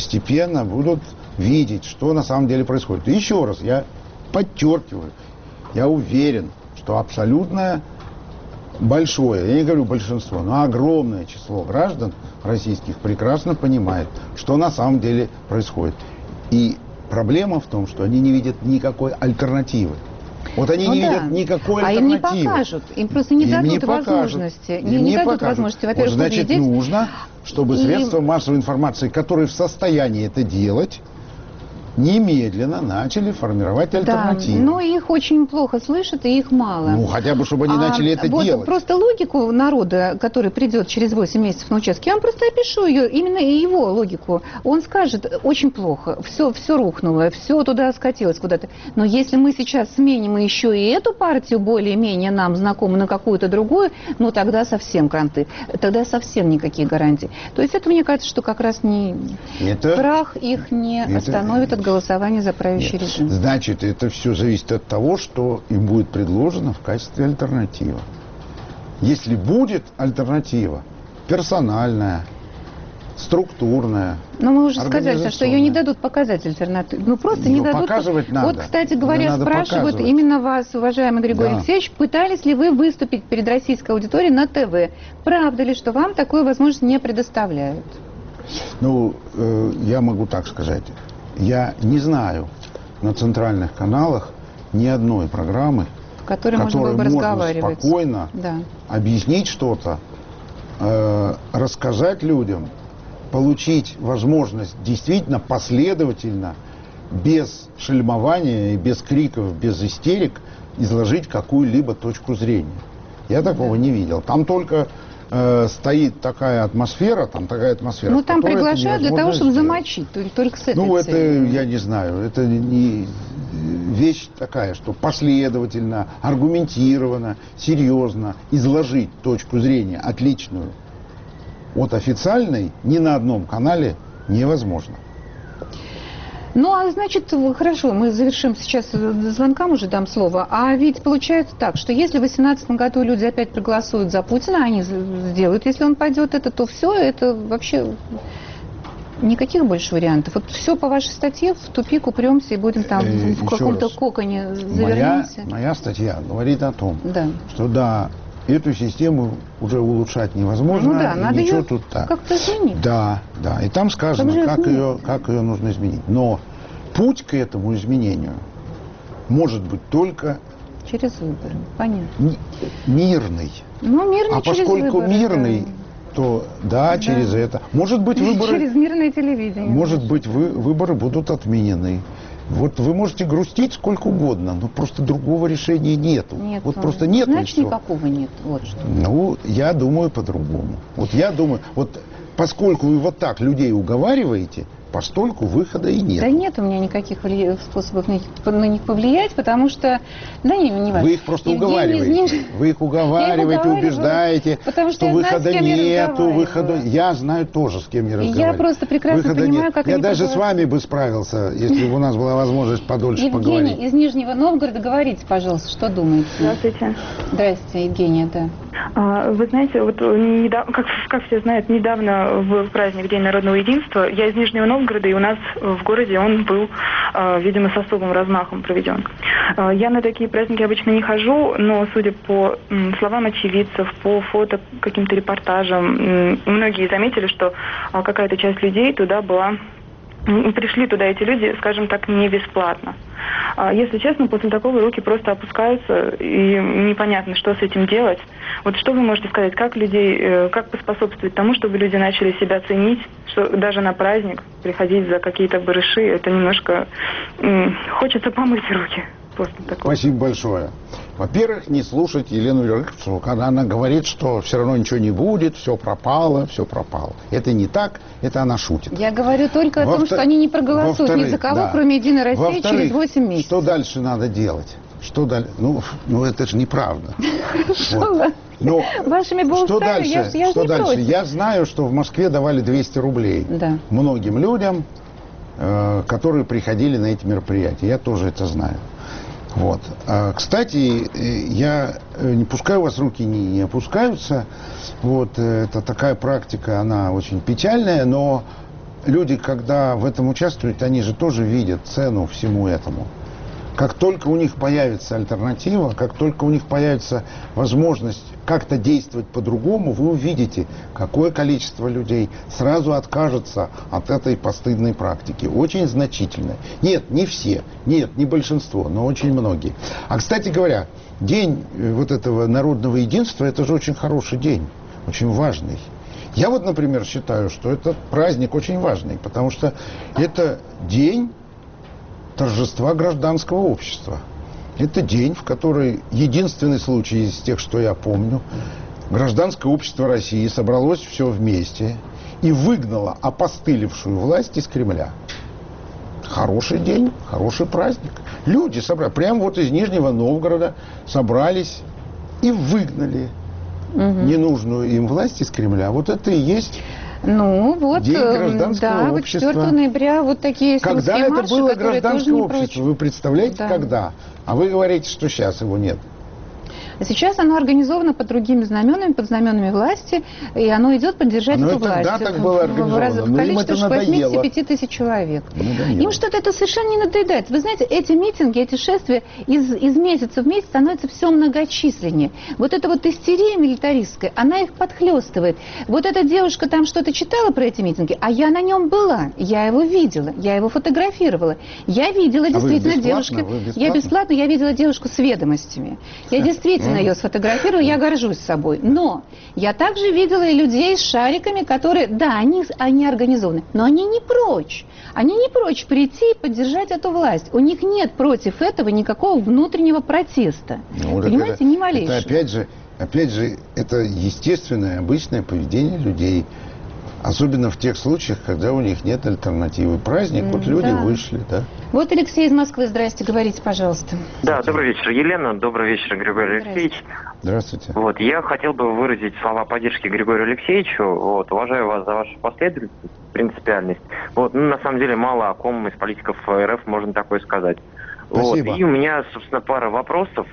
будут видеть, что на самом деле происходит. И еще раз, я подчеркиваю, я уверен, что абсолютно большое, я не говорю большинство, но огромное число граждан российских прекрасно понимает, что на самом деле происходит. И проблема в том, что они не видят никакой альтернативы. Вот они не видят никакой альтернативы. А им не покажут, им просто не дадут возможности. Им не дадут возможности, во-первых, значит, увидеть. Нужно, чтобы средства массовой информации, которые в состоянии это делать, немедленно начали формировать альтернативы. Да, но их очень плохо слышат, и их мало. Ну, хотя бы, чтобы они начали это делать. Просто логику народа, который придет через 8 месяцев на участке, я вам просто опишу ее, именно его логику. Он скажет, очень плохо, все рухнуло, все туда скатилось куда-то. Но если мы сейчас сменим еще и эту партию, более-менее нам знакомую, на какую-то другую, ну, тогда совсем кранты, тогда совсем никакие гарантии. То есть это, мне кажется, что как раз крах их не остановит от голосования за правящий режим. Значит, это все зависит от того, что им будет предложено в качестве альтернативы. Если будет альтернатива персональная, структурная, но мы уже сказали, что ее не дадут показать альтернативу. Ну, просто не дадут. Показывать надо. Вот, кстати говоря, спрашивают именно вас, уважаемый Григорий Алексеевич, пытались ли вы выступить перед российской аудиторией на ТВ? Правда ли, что вам такую возможность не предоставляют? Ну, я могу так сказать. Я не знаю на центральных каналах ни одной программы, в которой можно спокойно объяснить что-то, рассказать людям, получить возможность действительно последовательно, без шельмования и без криков, без истерик, изложить какую-либо точку зрения. Я такого не видел. Там только стоит такая атмосфера. Ну, там приглашают для того, чтобы замочить, только с этой целью. Это, я не знаю, это не вещь такая, что последовательно, аргументированно, серьезно изложить точку зрения отличную от официальной ни на одном канале невозможно. Ну, а значит, хорошо, мы завершим сейчас звонкам, уже дам слово. А ведь получается так, что если в 2018 году люди опять проголосуют за Путина, они сделают, если он пойдет это, то все, это вообще никаких больше вариантов. Вот все по вашей статье в тупик упремся и будем там в каком-то коконе завернемся. Моя статья говорит о том, что эту систему уже улучшать невозможно. Ну да, надо ее тут как-то изменить. Да. И там сказано, как ее нужно изменить. Но путь к этому изменению может быть только через выборы. Понятно. Мирный. Ну, мирный через выборы. А поскольку мирный, то через это. Может быть, выборы... Через мирное телевидение. Может быть, выборы будут отменены. Вот вы можете грустить сколько угодно, но просто другого решения нету. Нет, вот просто нет. Значит, никакого нет. Вот что. Ну, я думаю по-другому. Вот я думаю, вот поскольку вы вот так людей уговариваете, постольку выхода и нет. Да нет у меня никаких способов на них повлиять, потому что... Да, не важно. Вы их просто уговариваете. Вы их уговариваете, убеждаете, что выхода нету. Я знаю тоже, с кем я разговариваю. Я просто прекрасно понимаю, как я даже с вами бы справился, если бы у нас была возможность подольше поговорить. Евгений из Нижнего Новгорода, говорите, пожалуйста, что думаете? Здравствуйте. Здравствуйте, Евгения, да. Вы знаете, вот как все знают, недавно в праздник День народного единства я из Нижнего Новгорода, и у нас в городе он был, видимо, с особым размахом проведен. Я на такие праздники обычно не хожу, но, судя по словам очевидцев, по фото, каким-то репортажам, многие заметили, что какая-то часть людей туда была... Пришли туда эти люди, скажем так, не бесплатно. Если честно, после такого руки просто опускаются, и непонятно, что с этим делать. Вот что вы можете сказать, как поспособствовать тому, чтобы люди начали себя ценить, что даже на праздник приходить за какие-то барыши, это немножко... Хочется помыть руки. Спасибо большое. Во-первых, не слушать Елену Верховцеву, когда она говорит, что все равно ничего не будет, все пропало, все пропало. Это не так, это она шутит. Я говорю только о том, что они не проголосуют ни за кого, кроме Единой России, через 8 месяцев. Что дальше надо делать? Что дальше? Ну это же неправда. Хорошо. Но вашими бы что устали, дальше? я что дальше? против. Я знаю, что в Москве давали 200 рублей многим людям, которые приходили на эти мероприятия. Я тоже это знаю. Вот. Кстати, я не пускаю, у вас руки не опускаются. Вот, это такая практика, она очень печальная, но люди, когда в этом участвуют, они же тоже видят цену всему этому. Как только у них появится альтернатива, как только у них появится возможность как-то действовать по-другому, вы увидите, какое количество людей сразу откажется от этой постыдной практики. Очень значительно. Нет, не все, нет, не большинство, но очень многие. А, кстати говоря, день вот этого народного единства, это же очень хороший день, очень важный. Я вот, например, считаю, что этот праздник очень важный, потому что это день торжества гражданского общества. Это день, в который единственный случай из тех, что я помню, гражданское общество России собралось все вместе и выгнало опостылевшую власть из Кремля. Хороший день, хороший праздник. Люди собрались, прямо вот из Нижнего Новгорода собрались и выгнали ненужную им власть из Кремля. Вот это и есть... Ну вот, День гражданского общества. 4 ноября вот такие когда это марши, было гражданское общество? Вы представляете, да. когда? А вы говорите, что сейчас его нет. Сейчас оно организовано под другими знаменами, под знаменами власти, и оно идет поддержать эту власть. Тогда так было организовано, в количестве 85 тысяч человек. Им что-то это совершенно не надоедает. Вы знаете, эти митинги, эти шествия из месяца в месяц становятся все многочисленнее. Вот эта вот истерия милитаристская, она их подхлестывает. Вот эта девушка там что-то читала про эти митинги, а я на нем была, я его видела, я его фотографировала. Я видела действительно девушку. Я бесплатно, я видела девушку с ведомостями. Я действительно ее сфотографировала, я горжусь собой. Но я также видела и людей с шариками, которые, да, они организованы, но они не прочь. Они не прочь прийти и поддержать эту власть. У них нет против этого никакого внутреннего протеста. Ну, понимаете, ни малейшего. Это опять же, это естественное, обычное поведение людей. Особенно в тех случаях, когда у них нет альтернативы. Праздник, вот люди вышли, да. Вот Алексей из Москвы, здрасте, говорите, пожалуйста. Да, добрый вечер, Елена, добрый вечер, Григорий Алексеевич. Здравствуйте. Вот, я хотел бы выразить слова поддержки Григорию Алексеевичу. Вот, уважаю вас за вашу последовательность, принципиальность. Вот, ну, на самом деле, мало о ком из политиков РФ можно такое сказать. Спасибо. Вот, и у меня, собственно, пара вопросов,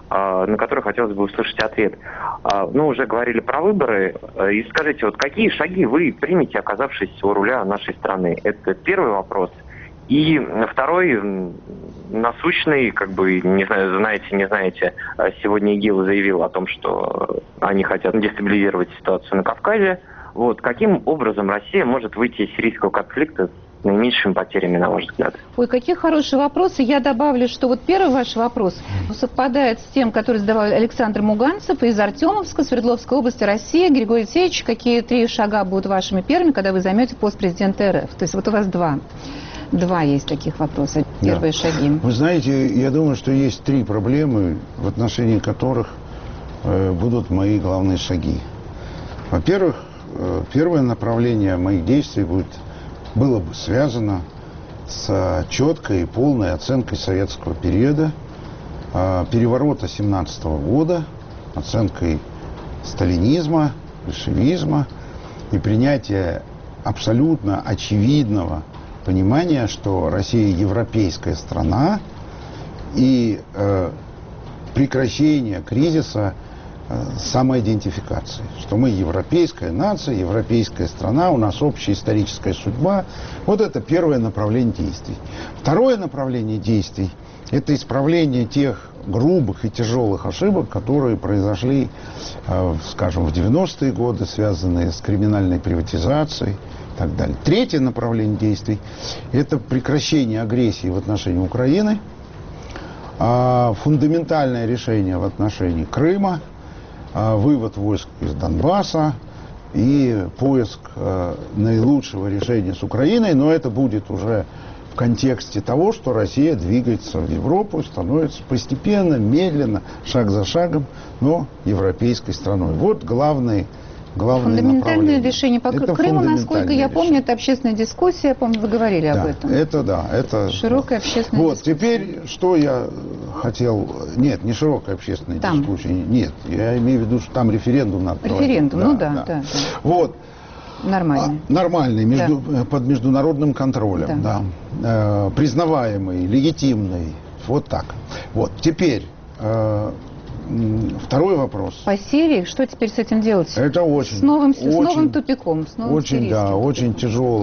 на которые хотелось бы услышать ответ. Ну, уже говорили про выборы. И скажите, вот какие шаги вы примете, оказавшись у руля нашей страны? Это первый вопрос. И второй, насущный, как бы, не знаю, знаете, не знаете, сегодня ИГИЛ заявил о том, что они хотят дестабилизировать ситуацию на Кавказе. Вот, каким образом Россия может выйти из сирийского конфликта с наименьшими потерями, на ваш взгляд? Ой, какие хорошие вопросы. Я добавлю, что вот первый ваш вопрос совпадает с тем, который задавал Александр Муганцев из Артемовска, Свердловской области, России. Григорий Алексеевич, какие 3 шага будут вашими первыми, когда вы займете пост президента РФ? То есть вот у вас 2. Два есть таких вопроса. Первые шаги. Вы знаете, я думаю, что есть три проблемы, в отношении которых будут мои главные шаги. Во-первых, первое направление моих действий было бы связано с четкой и полной оценкой советского периода, переворота 1917 года, оценкой сталинизма, большевизма и принятия абсолютно очевидного понимания, что Россия европейская страна, и прекращение кризиса самоидентификации, что мы европейская нация, европейская страна, у нас общая историческая судьба. Вот это первое направление действий. Второе направление действий – это исправление тех грубых и тяжелых ошибок, которые произошли, скажем, в 90-е годы, связанные с криминальной приватизацией и так далее. Третье направление действий – это прекращение агрессии в отношении Украины, фундаментальное решение в отношении Крыма, вывод войск из Донбасса и поиск наилучшего решения с Украиной, но это будет уже в контексте того, что Россия двигается в Европу, становится постепенно, медленно, шаг за шагом, но европейской страной. Вот главные фундаментальное решение по Крыму, насколько я помню, это общественная дискуссия, я помню, вы говорили об этом. Это широкая общественная дискуссия. Теперь, что я хотел... Нет, не широкая общественная дискуссия. Нет, я имею в виду, что там референдум надо проводить. Референдум, да. Вот. Нормальный. Нормальный, под международным контролем, да. Признаваемый, легитимный. Вот так. Вот. Теперь... Второй вопрос. По Сирии, что теперь с этим делать? Это с новым тупиком, с новым очень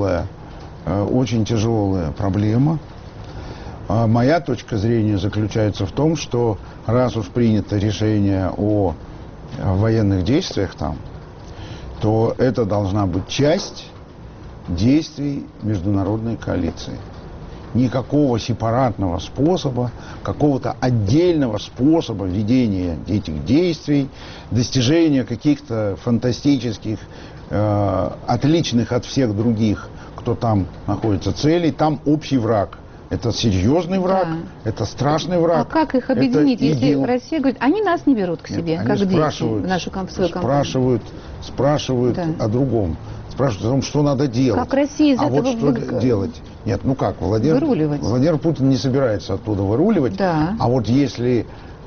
тяжелая проблема. Моя точка зрения заключается в том, что раз уж принято решение о военных действиях там, то это должна быть часть действий международной коалиции. Никакого сепаратного способа, какого-то отдельного способа ведения этих действий, достижения каких-то фантастических, отличных от всех других, кто там находится, целей. Там общий враг. Это серьезный враг, это страшный враг. А как их объединить, если Россия говорит, они нас не берут к себе, Нет, как спрашивают, в нашу свою компанию? Спрашивают о другом. Спрашивают о том, что надо делать. Как Россия из этого что делать? Нет, Владимир Путин не собирается оттуда выруливать. Да. А вот если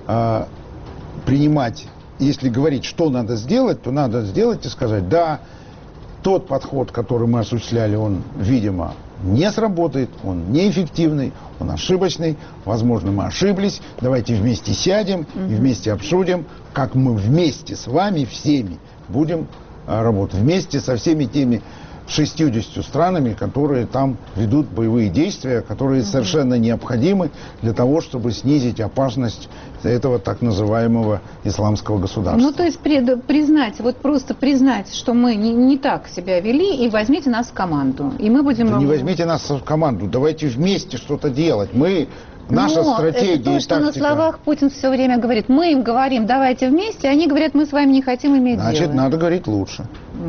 если говорить, что надо сделать, то надо сделать и сказать, да, тот подход, который мы осуществляли, он, видимо, не сработает, он неэффективный, он ошибочный, возможно, мы ошиблись, давайте вместе сядем и вместе обсудим, как мы вместе с вами всеми будем работать, вместе со всеми теми 60 странами, которые там ведут боевые действия, которые совершенно необходимы для того, чтобы снизить опасность этого так называемого исламского государства. Ну, то есть просто признать, что мы не так себя вели, и возьмите нас в команду. И мы будем... Да не возьмите нас в команду, давайте вместе что-то делать. Наша стратегия это то, что на словах Путин все время говорит. Мы им говорим, давайте вместе, они говорят, мы с вами не хотим иметь дело. Значит, надо говорить лучше.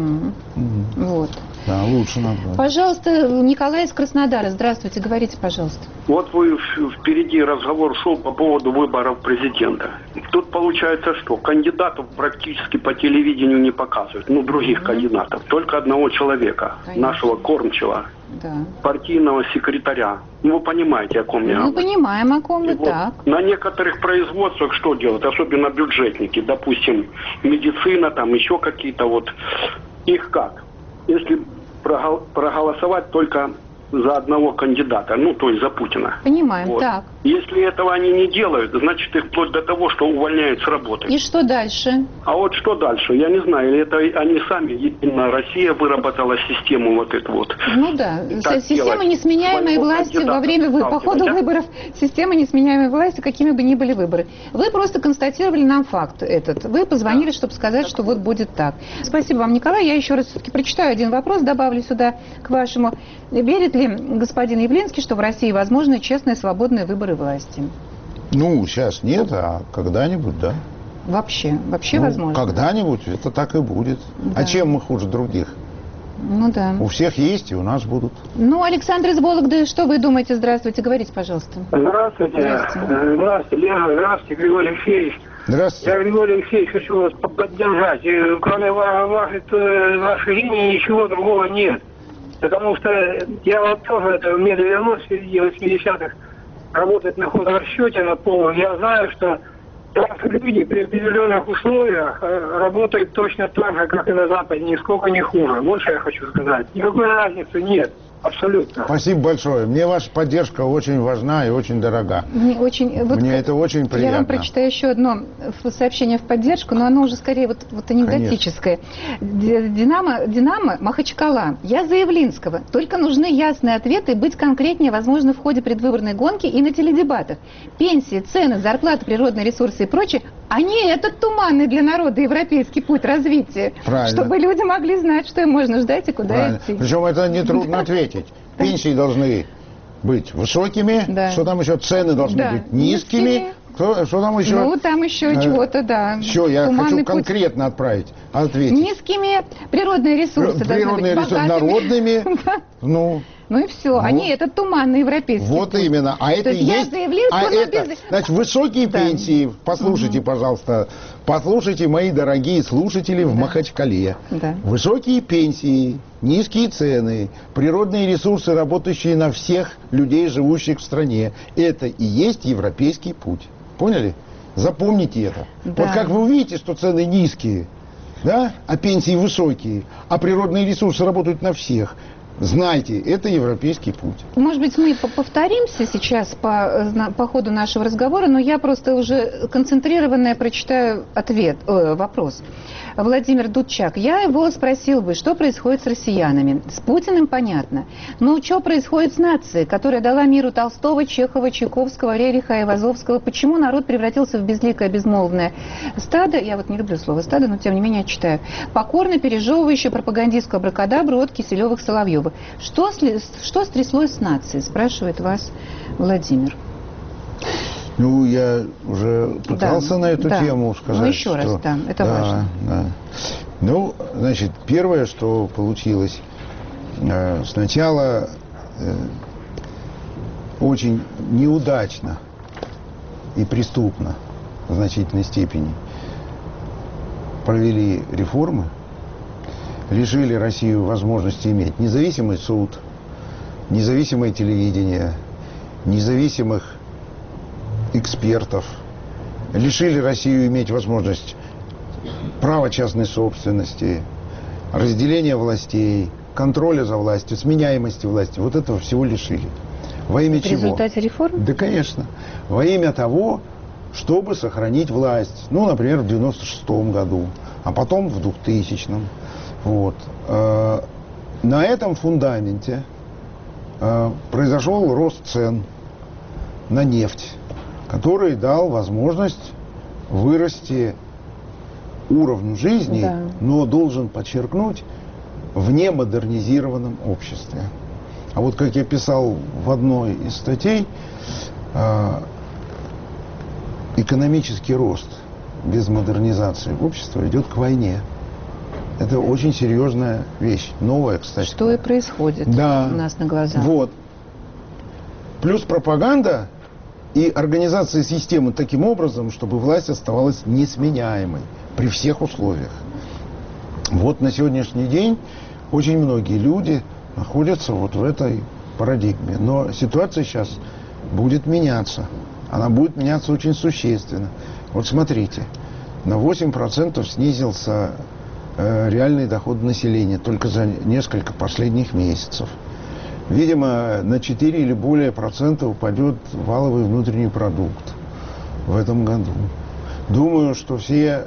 Вот. Да, лучше надо. Пожалуйста, Николай из Краснодара. Здравствуйте, говорите, пожалуйста. Вот впереди разговор шел по поводу выборов президента. Тут получается что? Кандидатов практически по телевидению не показывают. Других кандидатов. Только одного человека. Конечно. Нашего кормчего. Да. Партийного секретаря. Вы понимаете, о ком я говорю? Мы понимаем, о ком вы, так. На некоторых производствах что делать? Особенно бюджетники. Допустим, медицина, там еще какие-то Их как? Если проголосовать только за одного кандидата, то есть за Путина. Понимаем, так. Если этого они не делают, значит их вплоть до того, что увольняют с работы. И что дальше? А вот что дальше? Я не знаю, или это они сами, именно Россия выработала систему Ну да, система несменяемой власти во время по ходу выборов, система несменяемой власти, какими бы ни были выборы. Вы просто констатировали нам факт этот. Вы позвонили, чтобы сказать, что вот будет так. Спасибо вам, Николай. Я еще раз все-таки прочитаю один вопрос, добавлю сюда к вашему. Верит ли господин Явлинский, что в России возможны честные, свободные выборы власти? Сейчас нет, а когда-нибудь, да. Вообще возможно? Когда-нибудь это так и будет. Да. А чем мы хуже других? Ну да. У всех есть, и у нас будут. Ну, Александр из Вологды, что вы думаете? Здравствуйте, говорите, пожалуйста. Здравствуйте. Здравствуйте, Лена. Здравствуйте, Григорий Алексеевич. Здравствуйте. Я, Григорий Алексеевич, хочу вас поддержать. И кроме вашей линии ничего другого нет. Потому что я вот тоже в меди вернулся в середине 80-х работать на хозрасчете на полу. Я знаю, что люди при определенных условиях работают точно так же, как и на Западе, нисколько не хуже. Больше я хочу сказать. Никакой разницы нет. Абсолютно. Спасибо большое. Мне ваша поддержка очень важна и очень дорога. Мне это очень приятно. Я вам прочитаю еще одно сообщение в поддержку, но оно уже скорее вот анекдотическое. Динамо Махачкала. Я за Явлинского. Только нужны ясные ответы и быть конкретнее, возможно, в ходе предвыборной гонки и на теледебатах. Пенсии, цены, зарплаты, природные ресурсы и прочее, они этот туманный для народа европейский путь развития. Правильно. Чтобы люди могли знать, что им можно ждать и куда идти. Причем это нетрудно ответить. Пенсии должны быть высокими, что там еще цены должны быть низкими. Что там еще? Ну, там еще чего-то, да. Все, я хочу конкретно ответить. Низкими природные ресурсы природные ресурсы народными. Ну и все. Они этот туманный европейский. Вот именно. А это есть. Значит, высокие пенсии. Послушайте, пожалуйста. Послушайте, мои дорогие слушатели в Махачкале. Высокие пенсии, низкие цены, природные ресурсы, работающие на всех людей, живущих в стране. Это и есть европейский путь. Поняли? Запомните это. Вот как вы увидите, что цены низкие, да, а пенсии высокие, а природные ресурсы работают на всех, знайте, это европейский путь. Может быть, мы повторимся сейчас по ходу нашего разговора, но я просто уже концентрированно прочитаю вопрос. Владимир Дудчак. Я его спросил бы, что происходит с россиянами. С Путиным понятно. Но что происходит с нацией, которая дала миру Толстого, Чехова, Чайковского, Рериха и Айвазовского? Почему народ превратился в безликое, безмолвное стадо? Я вот не люблю слово стадо, но тем не менее читаю. Покорно пережевывающее пропагандистскую абракадабру от Киселевых, Соловьевых. Что стряслось с нацией? Спрашивает вас Владимир. Ну, я уже пытался на эту тему сказать. Ну, еще раз, это важно. Да. Ну, значит, первое, что получилось, сначала очень неудачно и преступно в значительной степени провели реформы, лишили Россию возможности иметь независимый суд, независимое телевидение, независимых экспертов, лишили Россию иметь возможность права частной собственности, разделения властей, контроля за властью, сменяемости власти. Вот этого всего лишили. Во имя чего? В результате реформ? Да, конечно. Во имя того, чтобы сохранить власть. Ну, например, в 96-м году, а потом в 2000-м. Вот. На этом фундаменте произошел рост цен на нефть, который дал возможность вырасти уровню жизни, но должен подчеркнуть, в немодернизированном обществе. А вот как я писал в одной из статей, экономический рост без модернизации общества ведет к войне. Это очень серьезная вещь, новая, кстати. Что и происходит у нас на глазах. Вот. Плюс пропаганда и организация системы таким образом, чтобы власть оставалась несменяемой при всех условиях. Вот на сегодняшний день очень многие люди находятся вот в этой парадигме. Но ситуация сейчас будет меняться. Она будет меняться очень существенно. Вот смотрите, на 8% снизился реальный доход населения только за несколько последних месяцев. Видимо, на 4 или более процента упадет валовый внутренний продукт в этом году. Думаю, что все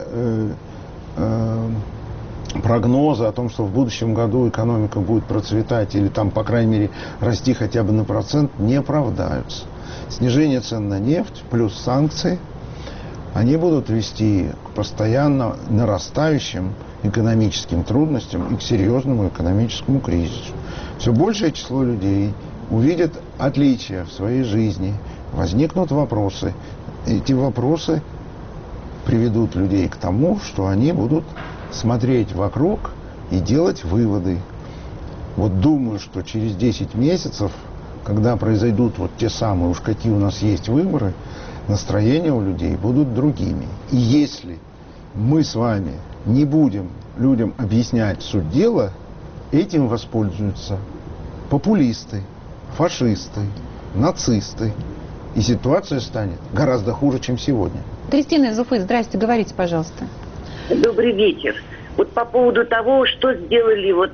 прогнозы о том, что в будущем году экономика будет процветать или там, по крайней мере, расти хотя бы на процент, не оправдаются. Снижение цен на нефть плюс санкции, они будут вести к постоянно нарастающим экономическим трудностям и к серьезному экономическому кризису. Все большее число людей увидят отличия в своей жизни, возникнут вопросы. Эти вопросы приведут людей к тому, что они будут смотреть вокруг и делать выводы. Вот думаю, что через 10 месяцев, когда произойдут вот те самые, уж какие у нас есть выборы, настроения у людей будут другими. И если мы с вами не будем людям объяснять суть дела, этим воспользуются популисты, фашисты, нацисты. И ситуация станет гораздо хуже, чем сегодня. Кристина из Уфы, здрасте, говорите, пожалуйста. Добрый вечер. Вот по поводу того, что сделали вот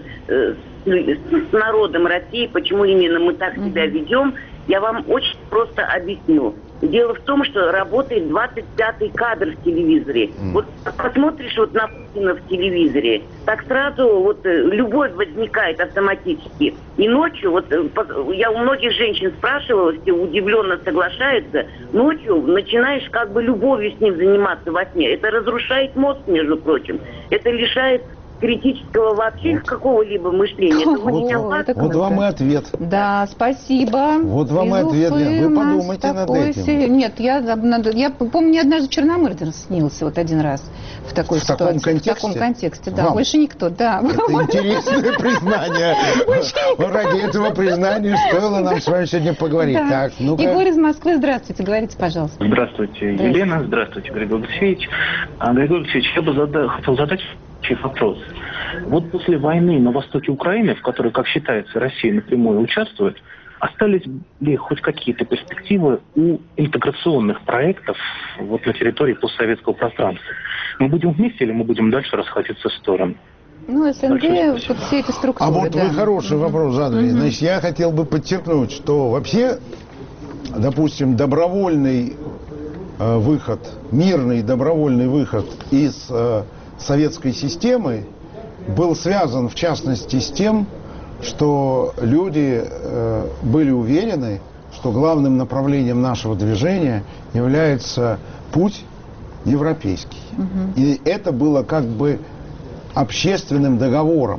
с народом России, почему именно мы так себя ведем, я вам очень просто объясню. Дело в том, что работает 25-й кадр в телевизоре. Вот посмотришь вот на Путина в телевизоре, так сразу вот любовь возникает автоматически. И ночью, вот я у многих женщин спрашивала, все удивленно соглашаются, ночью начинаешь как бы любовью с ним заниматься во сне. Это разрушает мозг, между прочим. Это лишает критического вообще какого-либо мышления. Вот вам и ответ. Да, спасибо. Вот вам и ответ. Вы подумайте над этим. Нет, я помню, мне однажды Черномырдин снился вот один раз в такой ситуации. В таком контексте, да. Вам? Больше никто, да. Это интересное признание. Ради этого признания стоило нам с вами сегодня поговорить. Так, ну-ка. Егор из Москвы, здравствуйте, говорите, пожалуйста. Здравствуйте, Елена. Здравствуйте, Григорий Алексеевич. Григорий Алексеевич, я бы хотел задать вопрос. Вот после войны на востоке Украины, в которой, как считается, Россия напрямую участвует, остались ли хоть какие-то перспективы у интеграционных проектов вот на территории постсоветского пространства? Мы будем вместе или мы будем дальше расходиться в стороны? Ну, СНГ, вот все эти структуры. А вот вы хороший вопрос задали. Значит, я хотел бы подчеркнуть, что вообще, допустим, добровольный выход, мирный добровольный выход из советской системы был связан, в частности, с тем, что люди были уверены, что главным направлением нашего движения является путь европейский. И это было как бы общественным договором.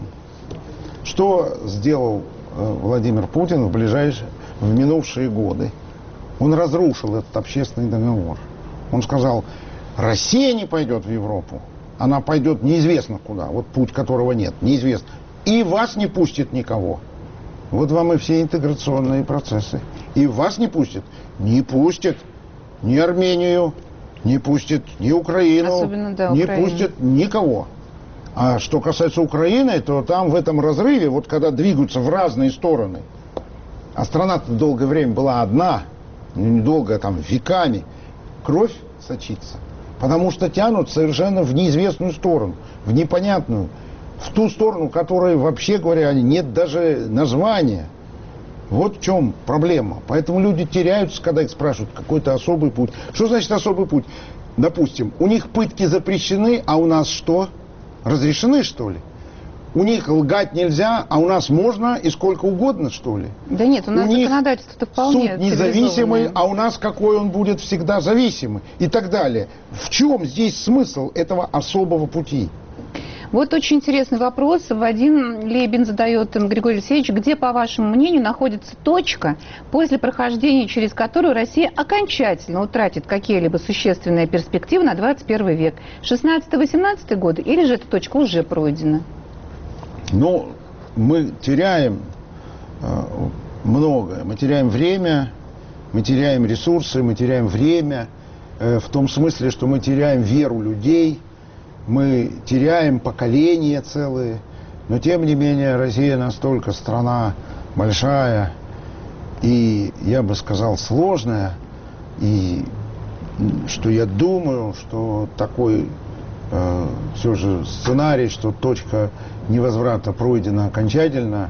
Что сделал Владимир Путин в минувшие годы? Он разрушил этот общественный договор. Он сказал, Россия не пойдет в Европу, она пойдет неизвестно куда, вот путь которого нет, неизвестно. И вас не пустит никого. Вот вам и все интеграционные процессы. И вас не пустит. Не пустит ни Армению, не пустит ни Украину, особенно, да, не Украину. пустит никого. А что касается Украины, то там в этом разрыве, вот когда двигаются в разные стороны, а страна-то долгое время была одна, недолго, там, веками, кровь сочится. Потому что тянут совершенно в неизвестную сторону, в непонятную, в ту сторону, которой, вообще говоря, нет даже названия. Вот в чем проблема. Поэтому люди теряются, когда их спрашивают, какой-то особый путь. Что значит особый путь? Допустим, у них пытки запрещены, а у нас что? Разрешены, что ли? У них лгать нельзя, а у нас можно и сколько угодно, что ли? Да нет, у нас законодательство вполне суд независимый, а у нас какой он будет всегда зависимый и так далее. В чем здесь смысл этого особого пути? Вот очень интересный вопрос. Вадим Лебин задает Григорий Алексеевич, где, по вашему мнению, находится точка, после прохождения через которую Россия окончательно утратит какие-либо существенные перспективы на 21 век? 16-18 годы или же эта точка уже пройдена? Ну, мы теряем многое. Мы теряем время, мы теряем ресурсы, мы теряем время, в том смысле, что мы теряем веру людей, мы теряем поколения целые. Но, тем не менее, Россия настолько страна большая и, я бы сказал, сложная, и что я думаю, что такой все же сценарий, что точка невозврата пройдена окончательно,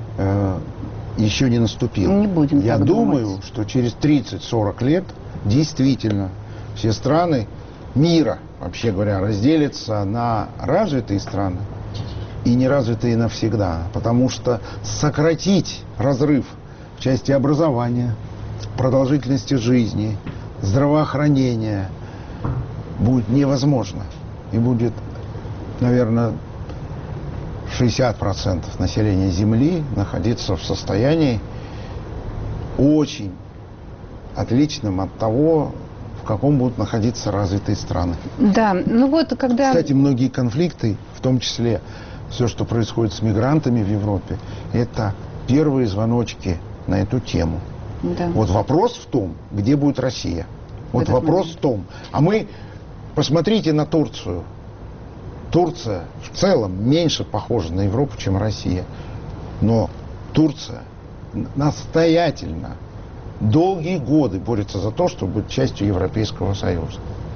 еще не наступил. Не будем Я так думаю, думать. что через 30-40 лет действительно все страны мира, вообще говоря, разделятся на развитые страны и неразвитые навсегда. Потому что сократить разрыв в части образования, продолжительности жизни, здравоохранения будет невозможно. И будет, наверное, 60% населения Земли находиться в состоянии очень отличном от того, в каком будут находиться развитые страны. Да, ну вот когда... Кстати, многие конфликты, в том числе все, что происходит с мигрантами в Европе, это первые звоночки на эту тему. Да. Вот вопрос в том, где будет Россия. Вот вопрос в том. А мы, посмотрите на Турцию. Турция в целом меньше похожа на Европу, чем Россия. Но Турция настоятельно долгие годы борется за то, чтобы быть частью Европейского Союза.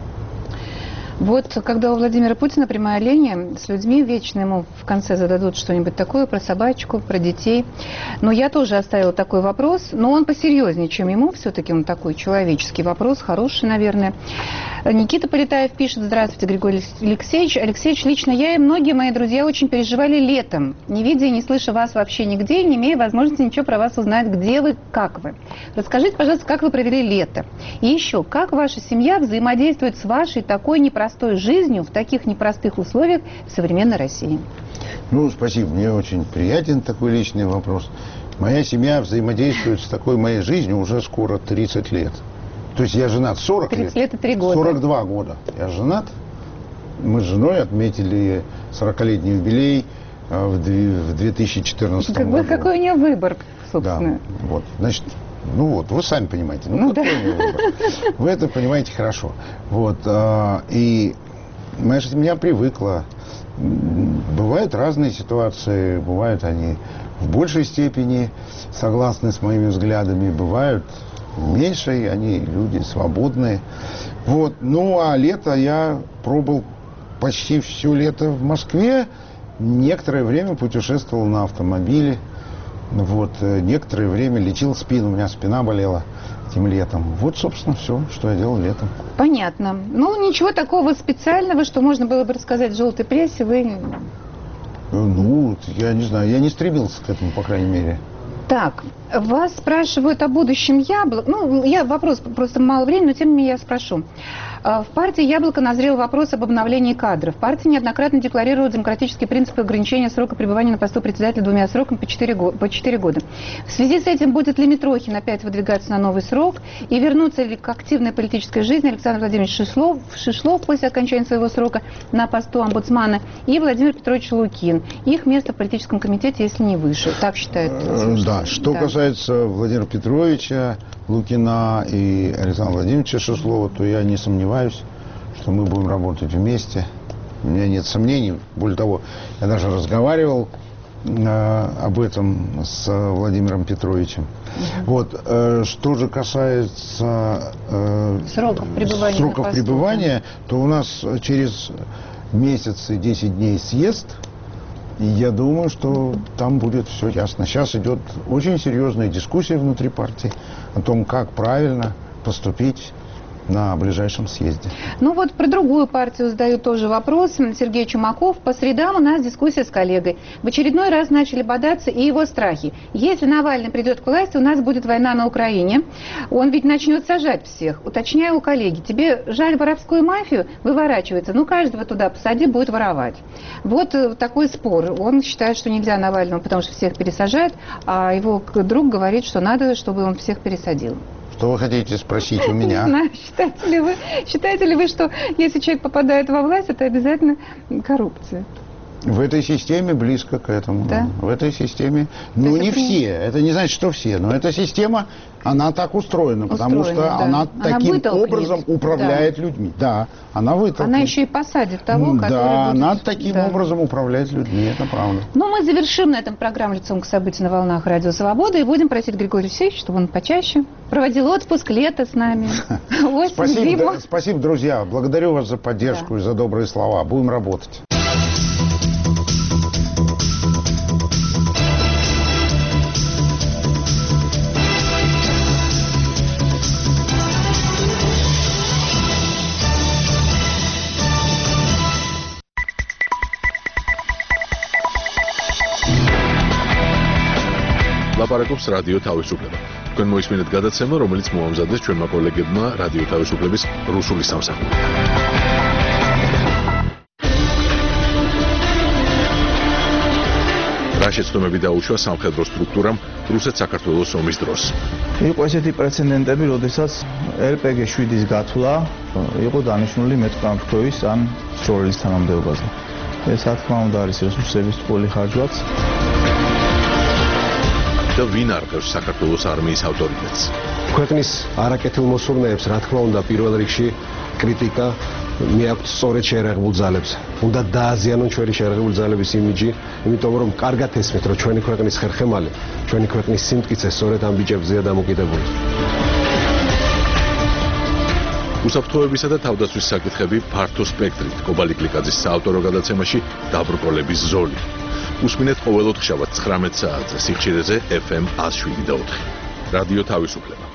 Вот когда у Владимира Путина прямая линия с людьми, вечно ему в конце зададут что-нибудь такое про собачку, про детей. Но я тоже оставила такой вопрос, но он посерьезнее, чем ему. Все-таки он такой человеческий вопрос, хороший, наверное. Никита Полетаев пишет: здравствуйте, Григорий Алексеевич. Алексеевич, лично я и многие мои друзья очень переживали летом, не видя и не слыша вас вообще нигде, не имея возможности ничего про вас узнать, где вы, как вы. Расскажите, пожалуйста, как вы провели лето? И еще, как ваша семья взаимодействует с вашей такой непростой жизнью в таких непростых условиях в современной России? Ну, спасибо, мне очень приятен такой личный вопрос. Моя семья взаимодействует с такой моей жизнью уже скоро 30 лет. То есть я женат 40 лет. 30 лет и 3 года. 42 года я женат. Мы с женой отметили 40-летний юбилей в 2014 году. Какой у нее выбор, собственно? Да, вот, значит, ну вот, вы сами понимаете. Ну да. Вы это понимаете хорошо. Вот, и моя семья привыкла. Бывают разные ситуации, бывают они в большей степени согласны с моими взглядами, бывают меньшей, они люди свободные. Вот. Ну, а лето я пробыл почти все лето в Москве. Некоторое время путешествовал на автомобиле. Вот. Некоторое время лечил спину. У меня спина болела этим летом. Вот, собственно, все, что я делал летом. Понятно. Ну, ничего такого специального, что можно было бы рассказать в желтой прессе, вы... Ну, я не знаю, я не стремился к этому, по крайней мере. Так, вас спрашивают о будущем Яблока. Ну, вопрос, просто мало времени, но тем не менее я спрошу. В партии «Яблоко» назрел вопрос об обновлении кадров. Партия неоднократно декларировала демократические принципы ограничения срока пребывания на посту председателя 2 сроками по 4 года. В связи с этим будет ли Митрохин опять выдвигаться на новый срок? И вернуться ли к активной политической жизни Александр Владимирович Шишлов после окончания своего срока на посту омбудсмана и Владимир Петрович Лукин? Их место в политическом комитете, если не выше. Так считает. Да, что касается Владимира Петровича Лукина и Александра Владимировича Шишлова, то я не сомневаюсь, что мы будем работать вместе. У меня нет сомнений. Более того, я даже разговаривал об этом с Владимиром Петровичем. Вот. Что же касается сроков пребывания, то у нас через месяц и 10 дней съезд. И я думаю, что там будет все ясно. Сейчас идет очень серьезная дискуссия внутри партии о том, как правильно поступить на ближайшем съезде. Ну вот про другую партию задаю тоже вопрос. Сергей Чумаков. По средам у нас дискуссия с коллегой. В очередной раз начали бодаться и его страхи. Если Навальный придет к власти, у нас будет война на Украине. Он ведь начнет сажать всех. Уточняю у коллеги. Тебе жаль воровскую мафию? Выворачивается. Ну, каждого туда посади, будет воровать. Вот такой спор. Он считает, что нельзя Навального, потому что всех пересажают, а его друг говорит, что надо, чтобы он всех пересадил. Что вы хотите спросить у меня? Не знаю, считаете ли вы, что если человек попадает во власть, это обязательно коррупция? В этой системе близко к этому. Да? В этой системе, ну не все, это не значит, что все, но эта система, она так устроена, потому что она таким образом управляет людьми. Да, она вытолкнет. Она еще и посадит того, который да, будет... она таким образом управляет людьми, это правда. Ну, мы завершим на этом программу «Лицом к событию» на волнах Радио Свобода и будем просить Григория Алексеевича, чтобы он почаще проводил отпуск, лето с нами, осень, зиму. Спасибо, друзья, благодарю вас за поддержку и за добрые слова, будем работать. ლაპარაკობს რადიო თავისუფლება. თქვენ მოისმინეთ გადაცემა, რომელიც მოამზადეს ჩვენმა კოლეგებმა რადიო თავისუფლების რუსული სამსახური. რა შეცდომები დაუშვა სამხედრო სტრუქტურამ რუსეთ-საქართველოს ომის დროს. იყო ესეთი პრეცედენტები, როდესაც LPG-7-ის გათვლა იყო დანიშნული მეტყამფრთოვის ან სროლის თანამდებობაზე. ეს რა თქმა უნდა არის რესურსების პოლიხარჯვაც. და ვინ არღებს საქართველოს არმიის ავტორიტეტს? ქვეყნის არაკეთილ მოსურნეებს რა თქმა უნდა პირველ რიგში კრიტიკა მიაქვთ სწორედ შეერაღებულ ძალებს. უნდა დააზიანონ ჩვენი შეერაღებული ძალების იმიჯი, იმიტომ რომ კარგად ესმით, რომ ჩვენი ქვეყნის ხერხემალი, ჩვენი ქვეყნის სიმტკიცე სწორედ ამ ბიჭებზეა დამოკიდებული. უსაფრთხოებისა და თავდაცვის საკითხები ფართო სპექტრით. კობალი კლიკაძის საავტორო გადაცემაში დაბრკოლების ზოლი. უსმინეთ ყოველ ოთხშაბათს 19 საათზე სიხშირეზე FM 107.4. რადიო თავისუფლება.